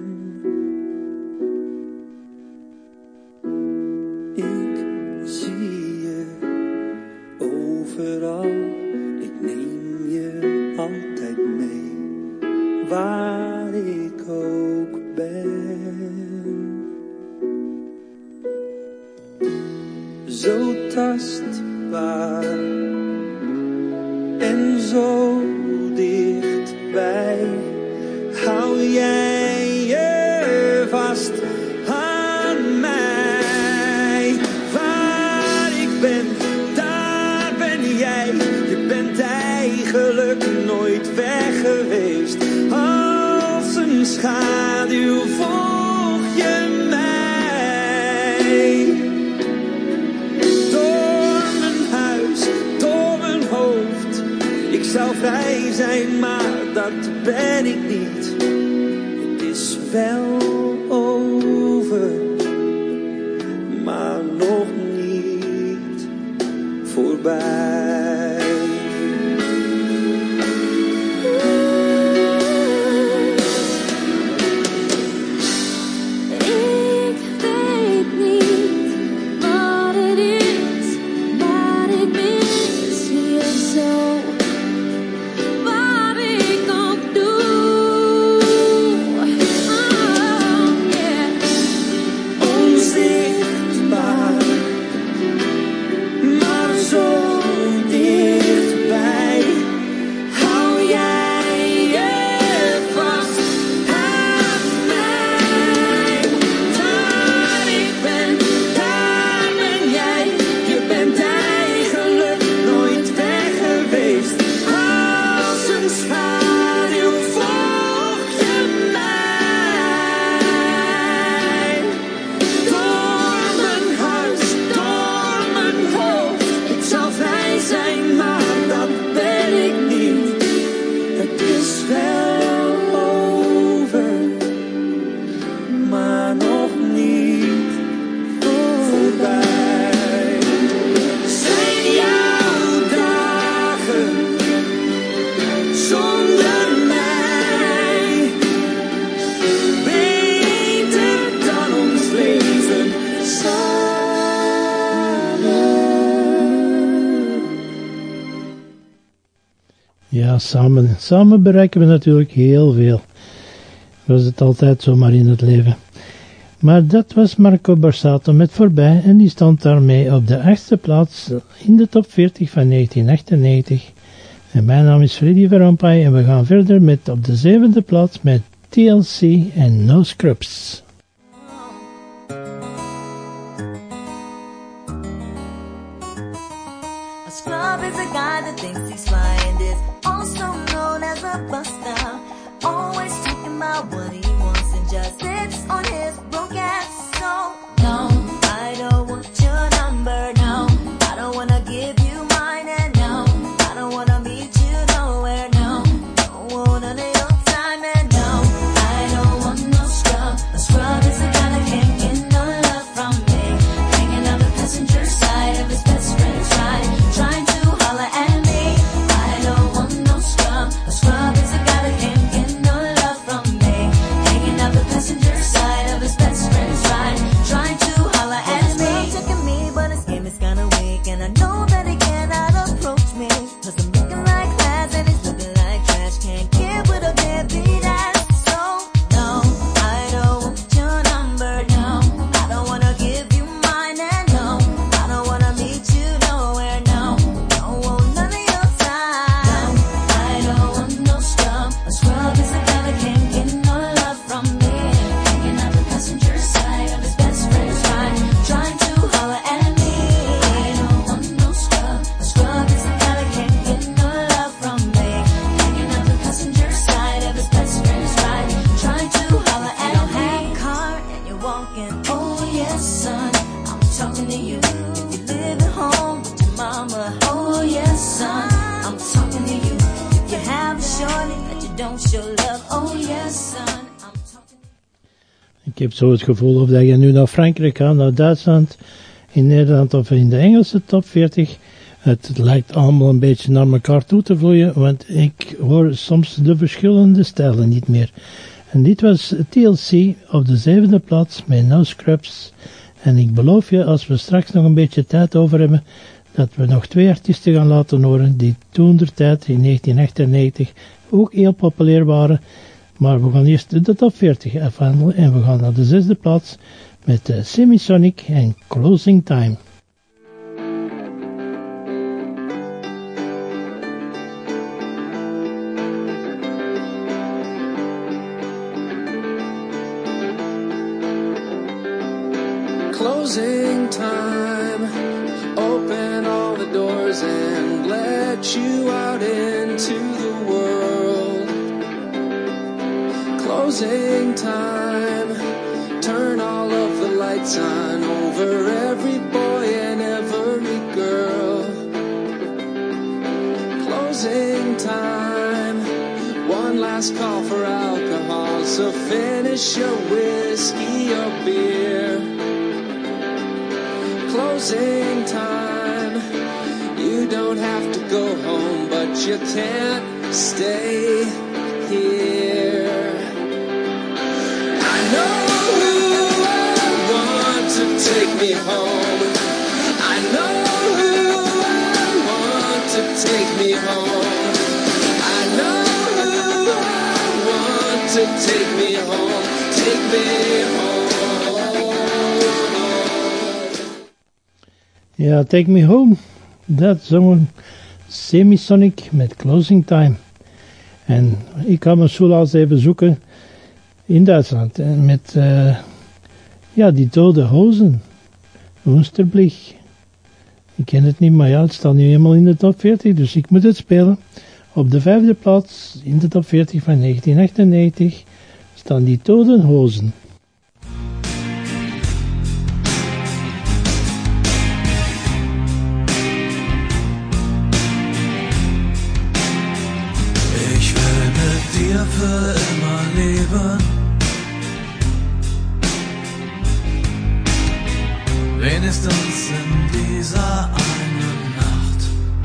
Ik zie je overal, ik neem je altijd mee, waar ik ook ben. Zo tastbaar en zo nooit weg geweest. Als een schaduw volg je mij. Door mijn huis, door mijn hoofd. Ik zou vrij zijn, maar dat ben ik niet. Het is wel over, maar nog niet voorbij. Ja, samen bereiken we natuurlijk heel veel. Dat is het altijd zomaar in het leven. Maar dat was Marco Borsato met Voorbij en die stond daarmee op de 8e plaats in de top 40 van 1998. En mijn naam is Freddy Verompai en we gaan verder met op de 7e plaats met TLC en No Scrubs. A scrub is a guy that thinks he's fly and is also known as a buster. Always talking about what he wants and just sits on his broke ass. So, no, I don't want your number, no. I don't wanna give you mine, and no, I don't wanna meet you nowhere, no. Don't want none of your time, and no, I don't want no scrub. A scrub is a guy that can't get no love from me. Hanging on the passenger side of his best friend's ride, trying to holler at me. I don't want no scrub. A scrub is a guy that can't get no love from me. Hanging out the passenger side of his best friend's ride, trying to holler at me. Checking me, but his game is kinda weak, and I know that he cannot approach me. 'Cause I'm looking like glass and he's looking like trash. Can't get with a deadbeat ass. So, no, I don't want your number, no. I don't wanna give you mine, and no, I don't wanna meet you nowhere, no. Don't want none of your time. No, I don't want no scrub. A scrub is a guy that can't get no love from me. Hanging out the passenger side of his best friend's ride, trying to holler at me. I don't want no scrub. A scrub is a guy that can't get no love from me. Hanging out the passenger side of his best friend's ride, trying to holler at me. You don't have a car and you're walking. Oh yes, son, I'm talking to you. If you live at home with your mama. Oh yes, son, I'm talking to you. If you have a shorty that you don't show love. Oh yes, son, I'm talking to you. Ik heb zo het gevoel of dat je nu naar Frankrijk gaat, naar Duitsland, in Nederland of in de Engelse top 40. Het lijkt allemaal een beetje naar elkaar toe te vloeien, want ik hoor soms de verschillende stijlen niet meer. En dit was TLC op de 7e plaats met No Scrubs. En ik beloof je, als we straks nog een beetje tijd over hebben, dat we nog 2 artiesten gaan laten horen die toentertijd in 1998 ook heel populair waren. Maar we gaan eerst de top 40 afhandelen en we gaan naar de 6e plaats met Semisonic en Closing Time. Closing time, open all the doors and let you out into the world. Closing time. Turn all of the lights on over every boy and every girl. Closing time. One last call for alcohol, so finish your whiskey or beer. Closing time. You don't have to go home, but you can't stay here. I know who I want to take me home. I know who I want to take me home. I know who I want to take me home. Take me home. Ja, Take Me Home. Dat zong Semisonic met Closing Time. En ik ga mijn soelaas even zoeken in Duitsland. En met die Dode Hozen. Unsterblich. Ik ken het niet, maar ja, het staat nu helemaal in de top 40. Dus ik moet het spelen. Op de 5e plaats in de top 40 van 1998 staan die Dode Hozen. Dir für immer leben. Wenigstens in dieser einen Nacht.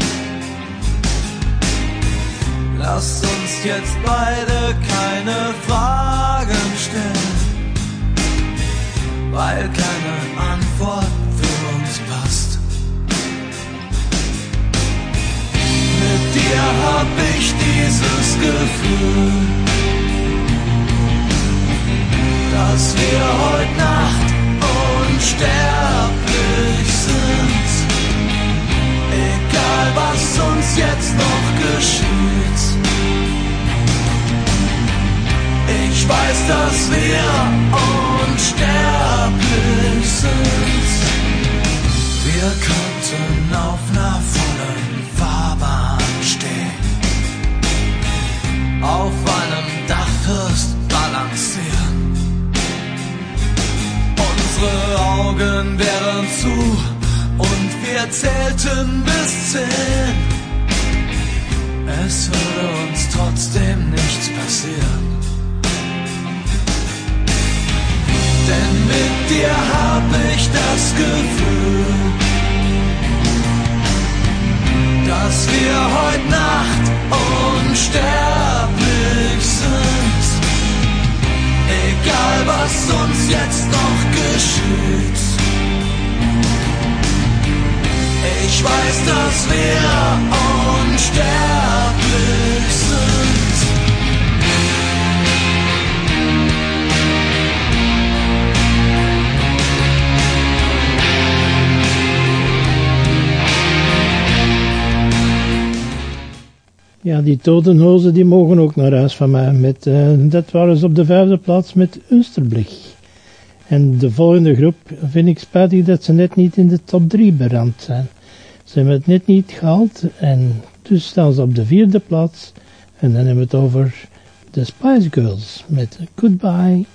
Lasst uns jetzt beide keine Fragen stellen, weil keine Antwort für uns passt. Mit dir hab ich dieses Gefühl, dass wir heute Nacht unsterblich sind. Egal was uns jetzt noch geschieht. Ich weiß, dass wir unsterblich sind. Wir könnten auf einer vollen Fahrbahn stehen, auf einem Dachfirst balancieren. Unsere Augen wären zu und wir zählten bis 10. Es würde uns trotzdem nichts passieren. Denn mit dir hab ich das Gefühl, dass wir heute Nacht unsterblich sind. Egal was uns jetzt noch geschieht. Ich weiß, dass wir unsterblich sind. Ja, die Totenhozen die mogen ook naar huis van mij. Dat waren ze op de 5e plaats met Unsterblich. En de volgende groep vind ik spijtig dat ze net niet in de top 3 beland zijn. Ze hebben het net niet gehaald en dus staan ze op de 4e plaats. En dan hebben we het over de Spice Girls met Goodbye.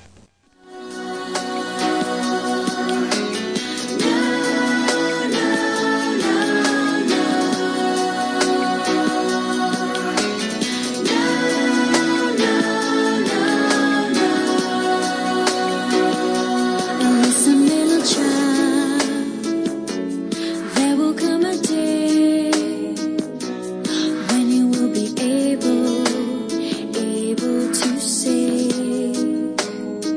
Able to say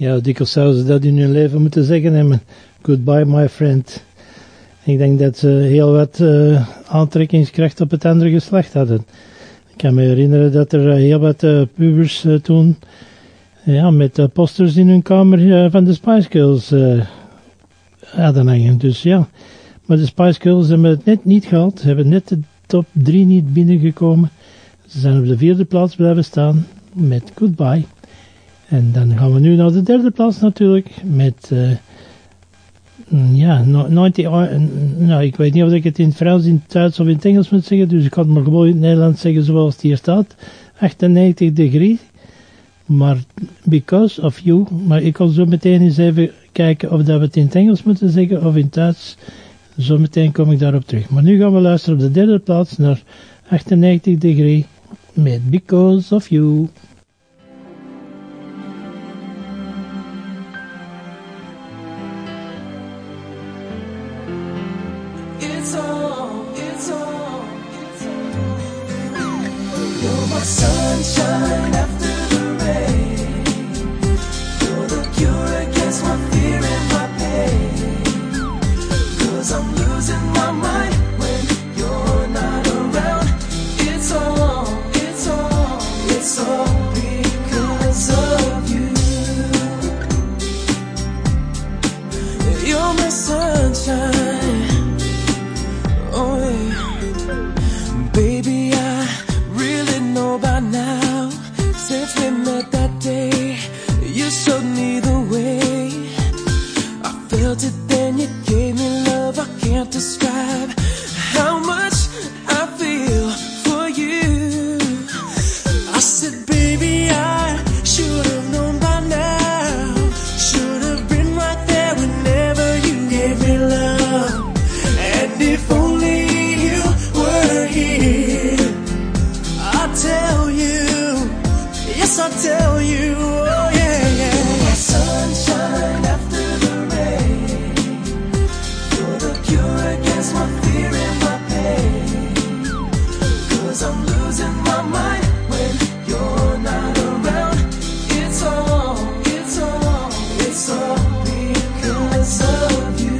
Ja, dikwijls zouden ze dat in hun leven moeten zeggen hebben. Goodbye, my friend. Ik denk dat ze heel wat aantrekkingskracht op het andere geslacht hadden. Ik kan me herinneren dat er heel wat pubers toen met posters in hun kamer van de Spice Girls hadden hangen. Dus ja, maar de Spice Girls hebben het net niet gehaald. Ze hebben net de top 3 niet binnengekomen. Ze zijn op de 4e plaats blijven staan met Goodbye. En dan gaan we nu naar de 3e plaats natuurlijk met... ik weet niet of ik het in het Frans, in het Duits of in het Engels moet zeggen, dus ik kan het maar gewoon in het Nederlands zeggen zoals het hier staat. 98 degrees, maar Because of You. Maar ik kan zo meteen eens even kijken of dat we het in het Engels moeten zeggen of in het Duits. Zo meteen kom ik daarop terug. Maar nu gaan we luisteren op de 3e plaats naar 98 degrees met Because of You. Sunshine after the rain. You're the cure against my fear and my pain. 'Cause I'm losing my mind when you're not around. It's all because of you. You're my sunshine. Oh yeah. Baby, I really know by now, since we met that day, you showed me the way. I felt it then, you gave me love, I can't describe how much I feel for you. I said, baby, I should have known by now, should have been right there whenever you gave me love. And if only you were here, I tell you, yes I tell you, oh yeah, yeah. Sunshine after the rain. You're the cure against my fear and my pain. 'Cause I'm losing my mind when you're not around. It's all because of you.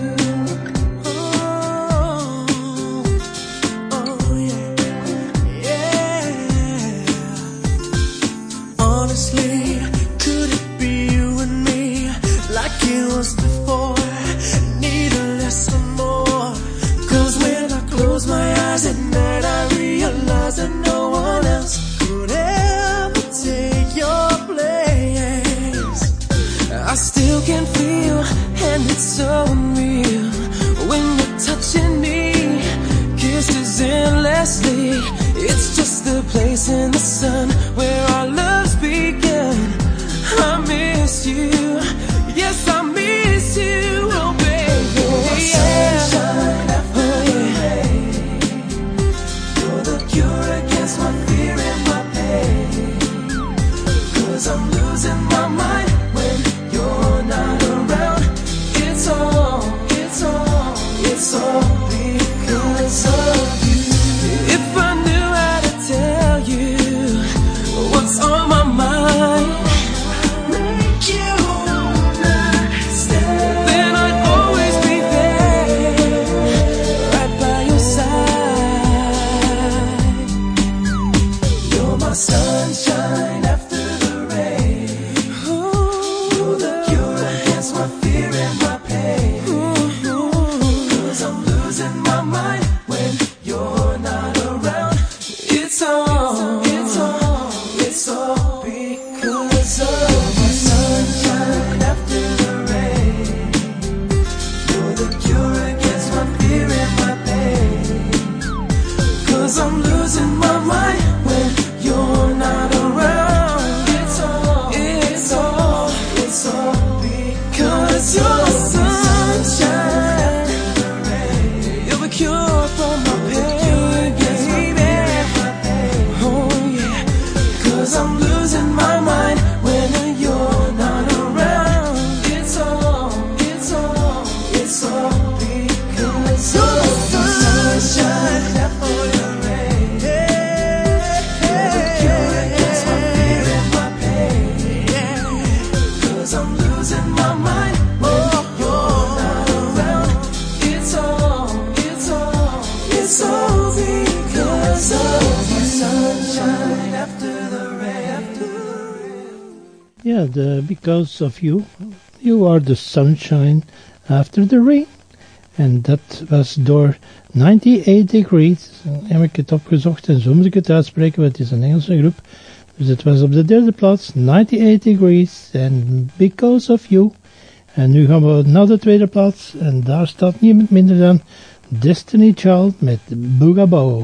Honestly, could it be you and me, like it was before? Need a lesson more. 'Cause when I close my eyes at night, I realize that no one else could ever take your place. I still can feel, and it's so unreal, when you're touching me, kisses endlessly. It's just the place in the sun where our love's begun. I miss you, yes I miss you, oh baby. Yeah. Sunshine after the rain. You're the cure against my fear and my pain. 'Cause I'm losing my mind when you're not around. It's all because of you. If I knew how to tell you Ja, Because of You. You are the sunshine after the rain. En dat was door 98 Degrees. Heb ik het opgezocht en zo moet ik het uitspreken, want het is een Engelse groep. Dus het was op de derde plaats, 98 Degrees en Because of You. En nu gaan we naar de tweede plaats en daar staat niemand minder dan Destiny Child met Boogaboo.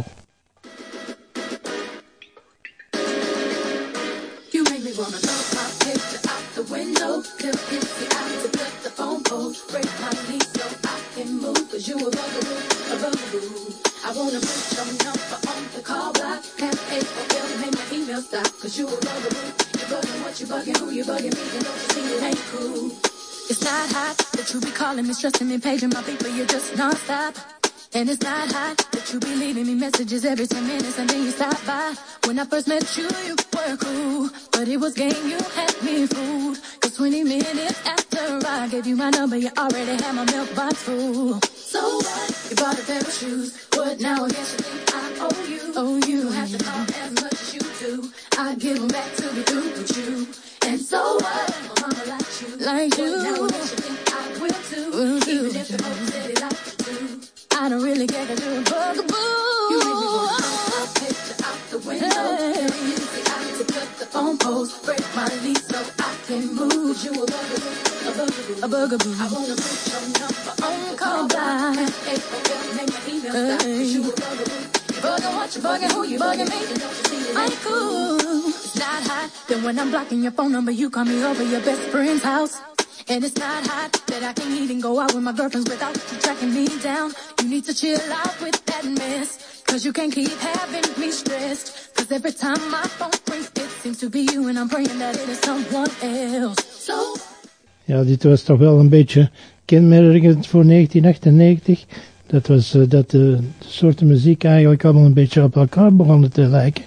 You make me wanna throw my picture out the window. Tip Dipsy out to cut the phone post. Break my knees so I can move. Cause you a bugaboo, a bugaboo. I wanna put your number on the call block. Have AOL, make my email stop. Cause you a bugaboo. You bugging what you bugging, who you bugging me. And don't you see it ain't cool. It's not hot that you be calling me, stressing me, paging my people, you're just non-stop. And it's not hot that you be leaving me messages every 10 minutes and then you stop by. When I first met you, you were cool, but it was game, you had me fooled. Cause 20 minutes after I gave you my number, you already had my mailbox full. So what? You bought a pair of shoes, but now I guess you think I owe you. Oh, you don't have to call as much as you do. I give them back to be through with you. And so what? My mama likes you. Like you. But now I guess you think I will too. Even if the folks said it like you do. I don't really care cause you're a bugaboo. You make me wanna throw my picture out the window. Hey. Easy out to cut the phone post. Break my lease so I can move. You a bugaboo, a bugaboo, a bugaboo. I wanna put your number on the call block. Make my email stop. Cause you a bugaboo. You bugging what you bugging, who you bugging me. And don't you see it ain't cool. It's not hot that when I'm blocking your phone number, you call me over your best friend's house. And it's not hot that I can even go out with my girlfriends without you tracking me down. You need to chill out with that mess. Cause you can't keep having me stressed. Cause every time my phone rings, it seems to be you. And I'm praying that it is someone else. So... Ja, dit was toch wel een beetje kenmerkend voor 1998. Dat was dat de soorten muziek eigenlijk allemaal een beetje op elkaar begonnen te lijken.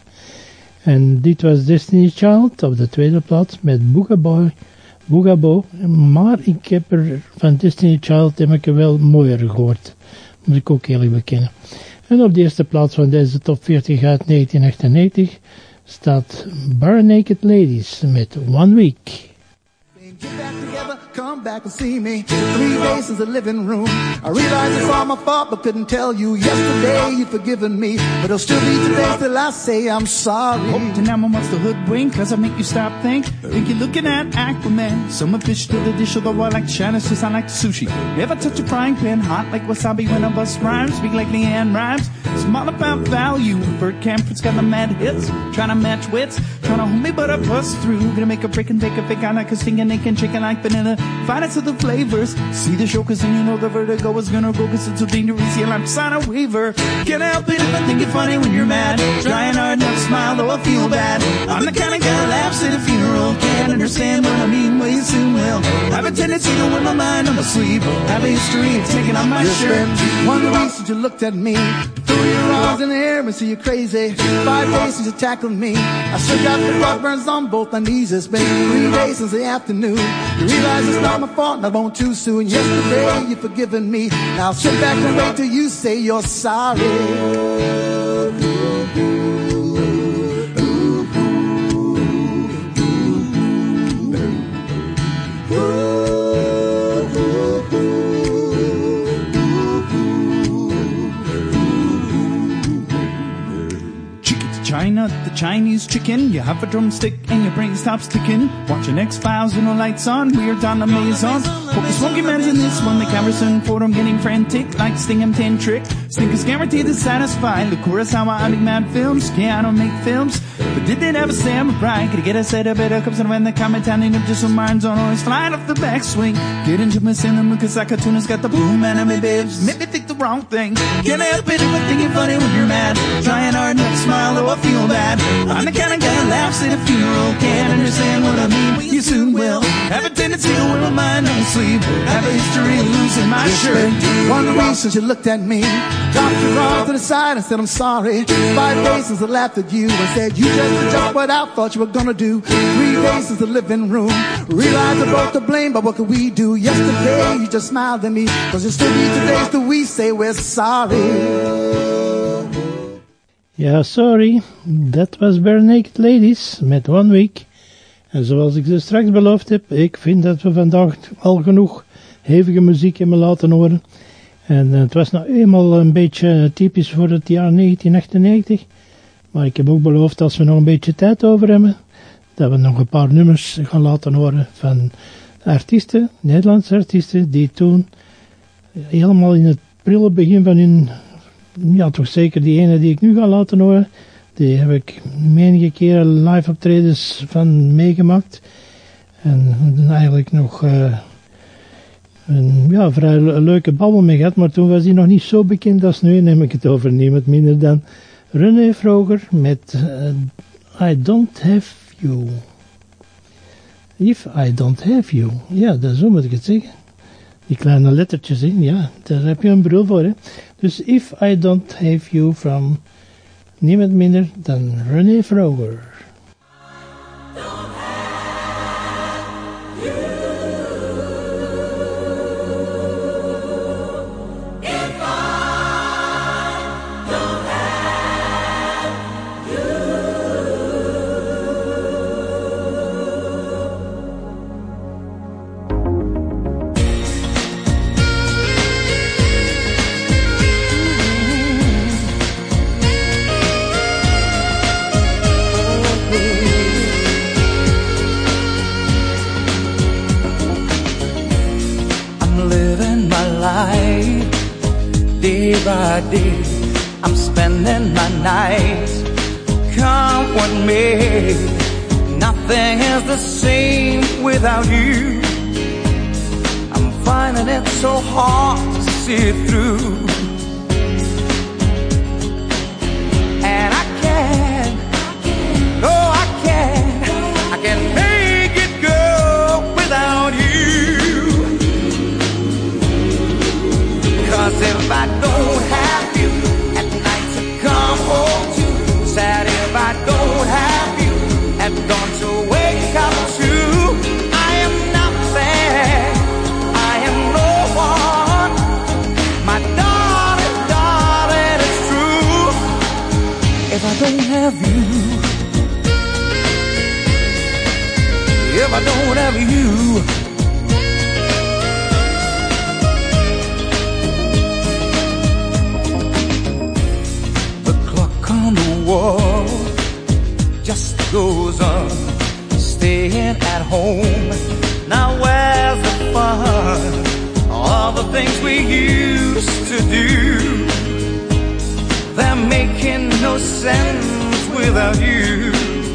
En dit was Destiny Child op de tweede plaats met Boogaboo. Maar ik heb er van Destiny Child heb ik er wel mooier gehoord. Moet ik ook eerlijk bekennen. En op de eerste plaats van deze top 40 uit 1998 staat Bare Naked Ladies met One Week. Get back together, come back and see me. 3 days since the living room. I realize it's all my fault, but couldn't tell you. Yesterday you'd forgiven me, but it'll still be today till I say I'm sorry. Hope Dynamo wants to hoodwink, cause I make you stop think you're looking at Aquaman. Some fish to the dish, although I like China, since I like sushi. Ever touch a frying pan hot like wasabi when I bust rhymes? Speak like Leanne Rhymes. It's all about value. Bert Camford's got the mad hits, trying to match wits, trying to hold me but I bust through. Gonna make a break and take a fake out like a stinging naked chicken like vanilla. Finest of the flavors. See the show cause then you know the vertigo is gonna go cause it's so dangerous. Yeah, I'm sign a waiver. Can't help it if I think you're funny when you're mad. Trying hard not to smile though I feel bad. I'm the kind of guy that laughs at a funeral. Can't understand what I mean, well you soon will. Have a tendency to wear my mind on my sleeve. Have a history of taking on my shirt. One week since you looked at me. Threw your arms in the air and see you crazy. 5 days since you tackled me. I still got the rug burns on both my knees. It's been 3 days since the afternoon. You realize it's not my fault and I won't too soon. Yesterday you've forgiven me. Now sit back and wait till you say you're sorry. China, the Chinese chicken. You have a drumstick and your brain stops ticking. Watching X-Files with no lights on. Weird on the maison. Focus Smoky Man's in this one. The Camerson for them getting frantic like Stingham 10 trick. Stinkers guaranteed to satisfy. The Kurosawa I make mad films. Yeah, I don't make films. But did they ever say I'm a bride? Could I get a set of better cups and when the comment handing up just some minds on always flying off the backswing. Get into my cinema cause like cartoonist got the boom anime babes. Make me think the wrong thing. Can't help it if I think you're funny when you're mad. Trying hard not to smile though I feel bad. I'm the kind of guy that laughs at a funeral. Can't understand what I mean, but you soon will. Have a tendency to wear my mind on my sleeve. Have a history of losing my shirt. 1 week since you looked at me. Dropped your arms to the side and said I'm sorry. 5 days since I laughed at you and said you just did what I thought you were gonna do. 3 days since the living room. Realized we're both to blame, but what could we do? Yesterday you just smiled at me. Cause it still be today till we say we're sorry. Ja, sorry. Dat was Bare Naked Ladies met One Week. En zoals ik dus straks beloofd heb, ik vind dat we vandaag al genoeg hevige muziek hebben laten horen. En het was nou eenmaal een beetje typisch voor het jaar 1998. Maar ik heb ook beloofd, als we nog een beetje tijd over hebben, dat we nog een paar nummers gaan laten horen van artiesten, Nederlandse artiesten, die toen helemaal in het prille begin van hun, ja toch zeker die ene die ik nu ga laten horen, die heb ik menige keer live optredens van meegemaakt. En eigenlijk nog een vrij leuke babbel mee gehad, maar toen was hij nog niet zo bekend als nu. Neem ik het over niemand minder dan René Vroger met I Don't Have You. If I Don't Have You. Ja, zo moet ik het zeggen. Die kleine lettertjes, hè? Ja, daar heb je een bril voor, hè. Dus If I Don't Have You from niemand minder dan René Vroger. By day, I'm spending my nights. Come what may, nothing is the same without you. I'm finding it so hard to see it through. And I can't make it go without you. 'Cause if I don't have you at night to come home to, sad if I don't have you at dawn to wake up to, I am nothing, I am no one, my darling, darling, it's true. If I don't have you, if I don't have you, on the wall just goes on, staying at home. Now where's the fun? All the things we used to do, they're making no sense without you.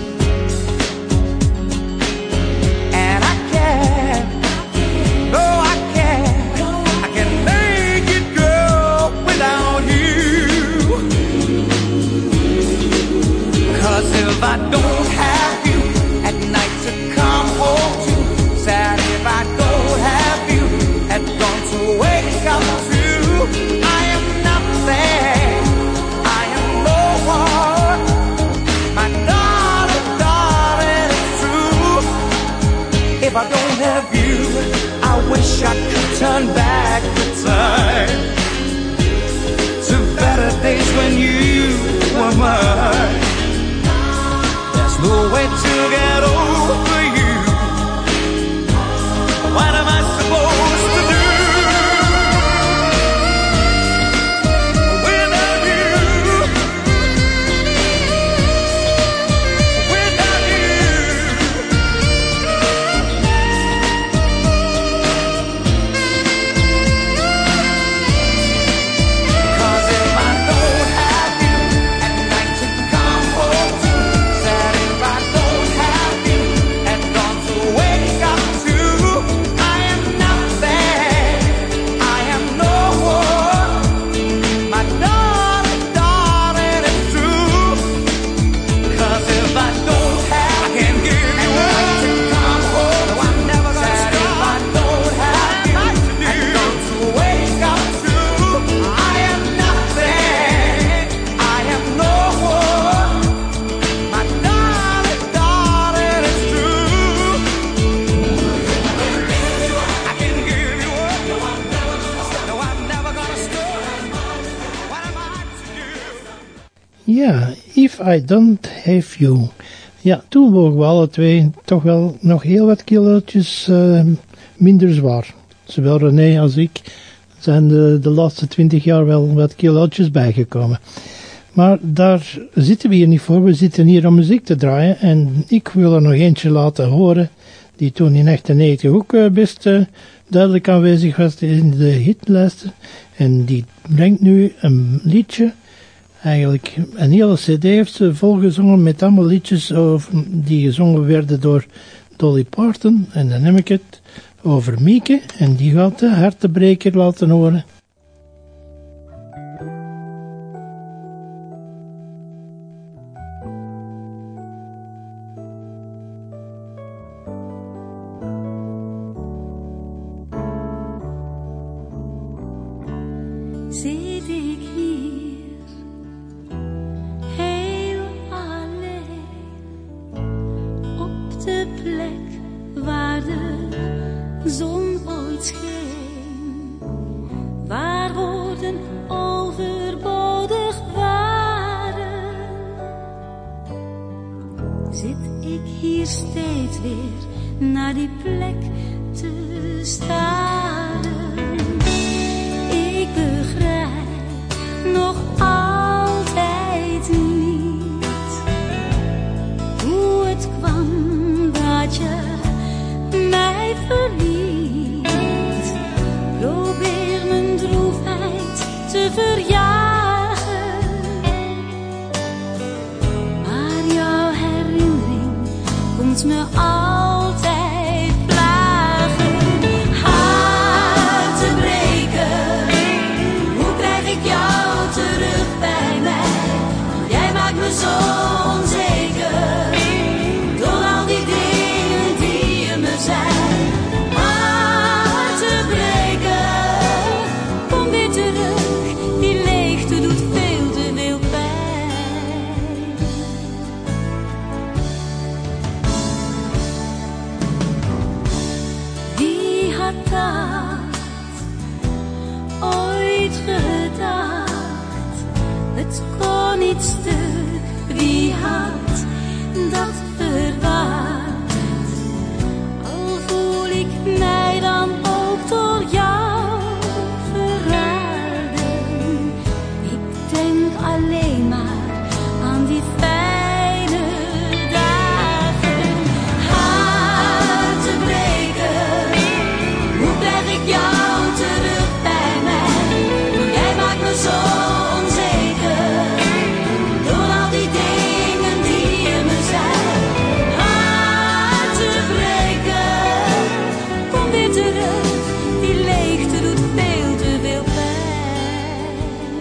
And I can't make it go without you. 'Cause if I don't have you at night to come home to, sad if I don't have you at dawn to wake up to, I am nothing, I am no one, my darling, darling, it's true. If I don't have you, I wish I could turn back the time to better days when you were mine. No way to get over you. What am I supposed to do without you? Without you. 'Cause if I don't have you at night to come home to, sad if I don't have you at dawn to wake up to, I am nothing, I am no one, my darling, darling, it's true. 'Cause if I don't have, I can't give you up to come home, no, I'm never gonna stop. If I don't have you at dawn to wake up to, I am nothing, I am no one, my darling, darling, it's true. I can give you up, no, I'm never gonna stop. What am I to do? Ja, If I Don't Have You. Ja, toen wogen we alle twee toch wel nog heel wat kilootjes minder zwaar. Zowel René als ik zijn de laatste 20 jaar wel wat kilootjes bijgekomen. Maar daar zitten we hier niet voor. We zitten hier om muziek te draaien. En ik wil er nog eentje laten horen, die toen in 1998 ook best duidelijk aanwezig was in de hitlijsten. En die brengt nu een liedje. Eigenlijk een hele cd heeft ze volgezongen met allemaal liedjes die gezongen werden door Dolly Parton. En dan heb ik het over Mieke. En die gaat de Hartebreker laten horen. Zit ik hier heel alleen op de plek waar de zon ooit scheen, waar woorden overbodig waren, zit ik hier steeds weer naar die plek te staren. Ik begrijp nog altijd niet hoe het kwam dat je mij verliet. Probeer mijn droefheid te verjagen, maar jouw herinnering komt me altijd plagen. Harten breken, hoe krijg ik jou terug bij mij? Jij maakt me zo onzeker door al die dingen die je me zei. Harten breken, kom weer terug, die leegte doet veel te veel pijn. Wie had dat ooit gedacht? Het kon niet stuk, wie had dat verwacht? Al voel ik mij dan ook door jou verraden. Ik denk alleen maar aan die fijne dagen. Harten breken, hoe krijg ik jou terug bij mij? Jij maakt me zo onzeker door al die dingen die je me zei. Harten breken, kom weer terug, die leegte doet veel te veel pijn.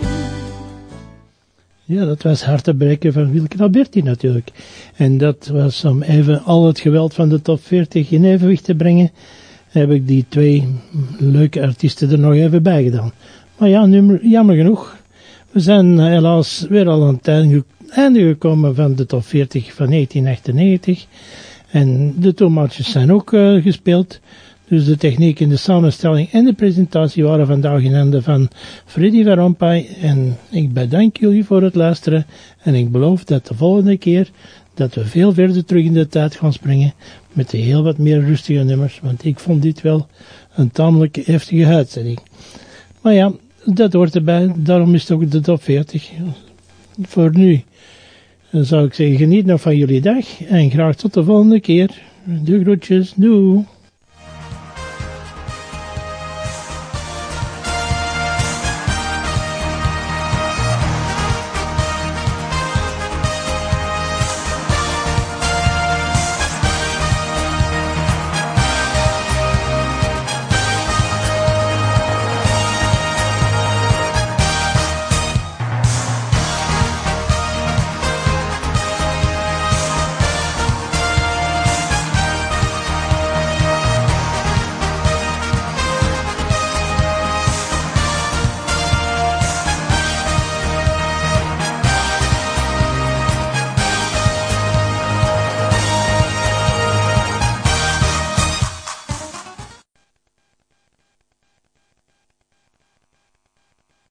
Ja, dat was Hartebreker van Wilke Alberti natuurlijk. En dat was om even al het geweld van de top 40 in evenwicht te brengen, heb ik die twee leuke artiesten er nog even bij gedaan. Maar ja, jammer genoeg. We zijn helaas weer al aan het einde gekomen van de top 40 van 1998. En de tomaatjes zijn ook gespeeld. Dus de techniek en de samenstelling en de presentatie waren vandaag in handen van Freddy van Rompuy. En ik bedank jullie voor het luisteren. En ik beloof dat de volgende keer dat we veel verder terug in de tijd gaan springen met heel wat meer rustige nummers. Want ik vond dit wel een tamelijk heftige uitzending. Maar ja, dat hoort erbij. Daarom is het ook de top 40. Voor nu dan zou ik zeggen, geniet nog van jullie dag. En graag tot de volgende keer. De groetjes. Doei.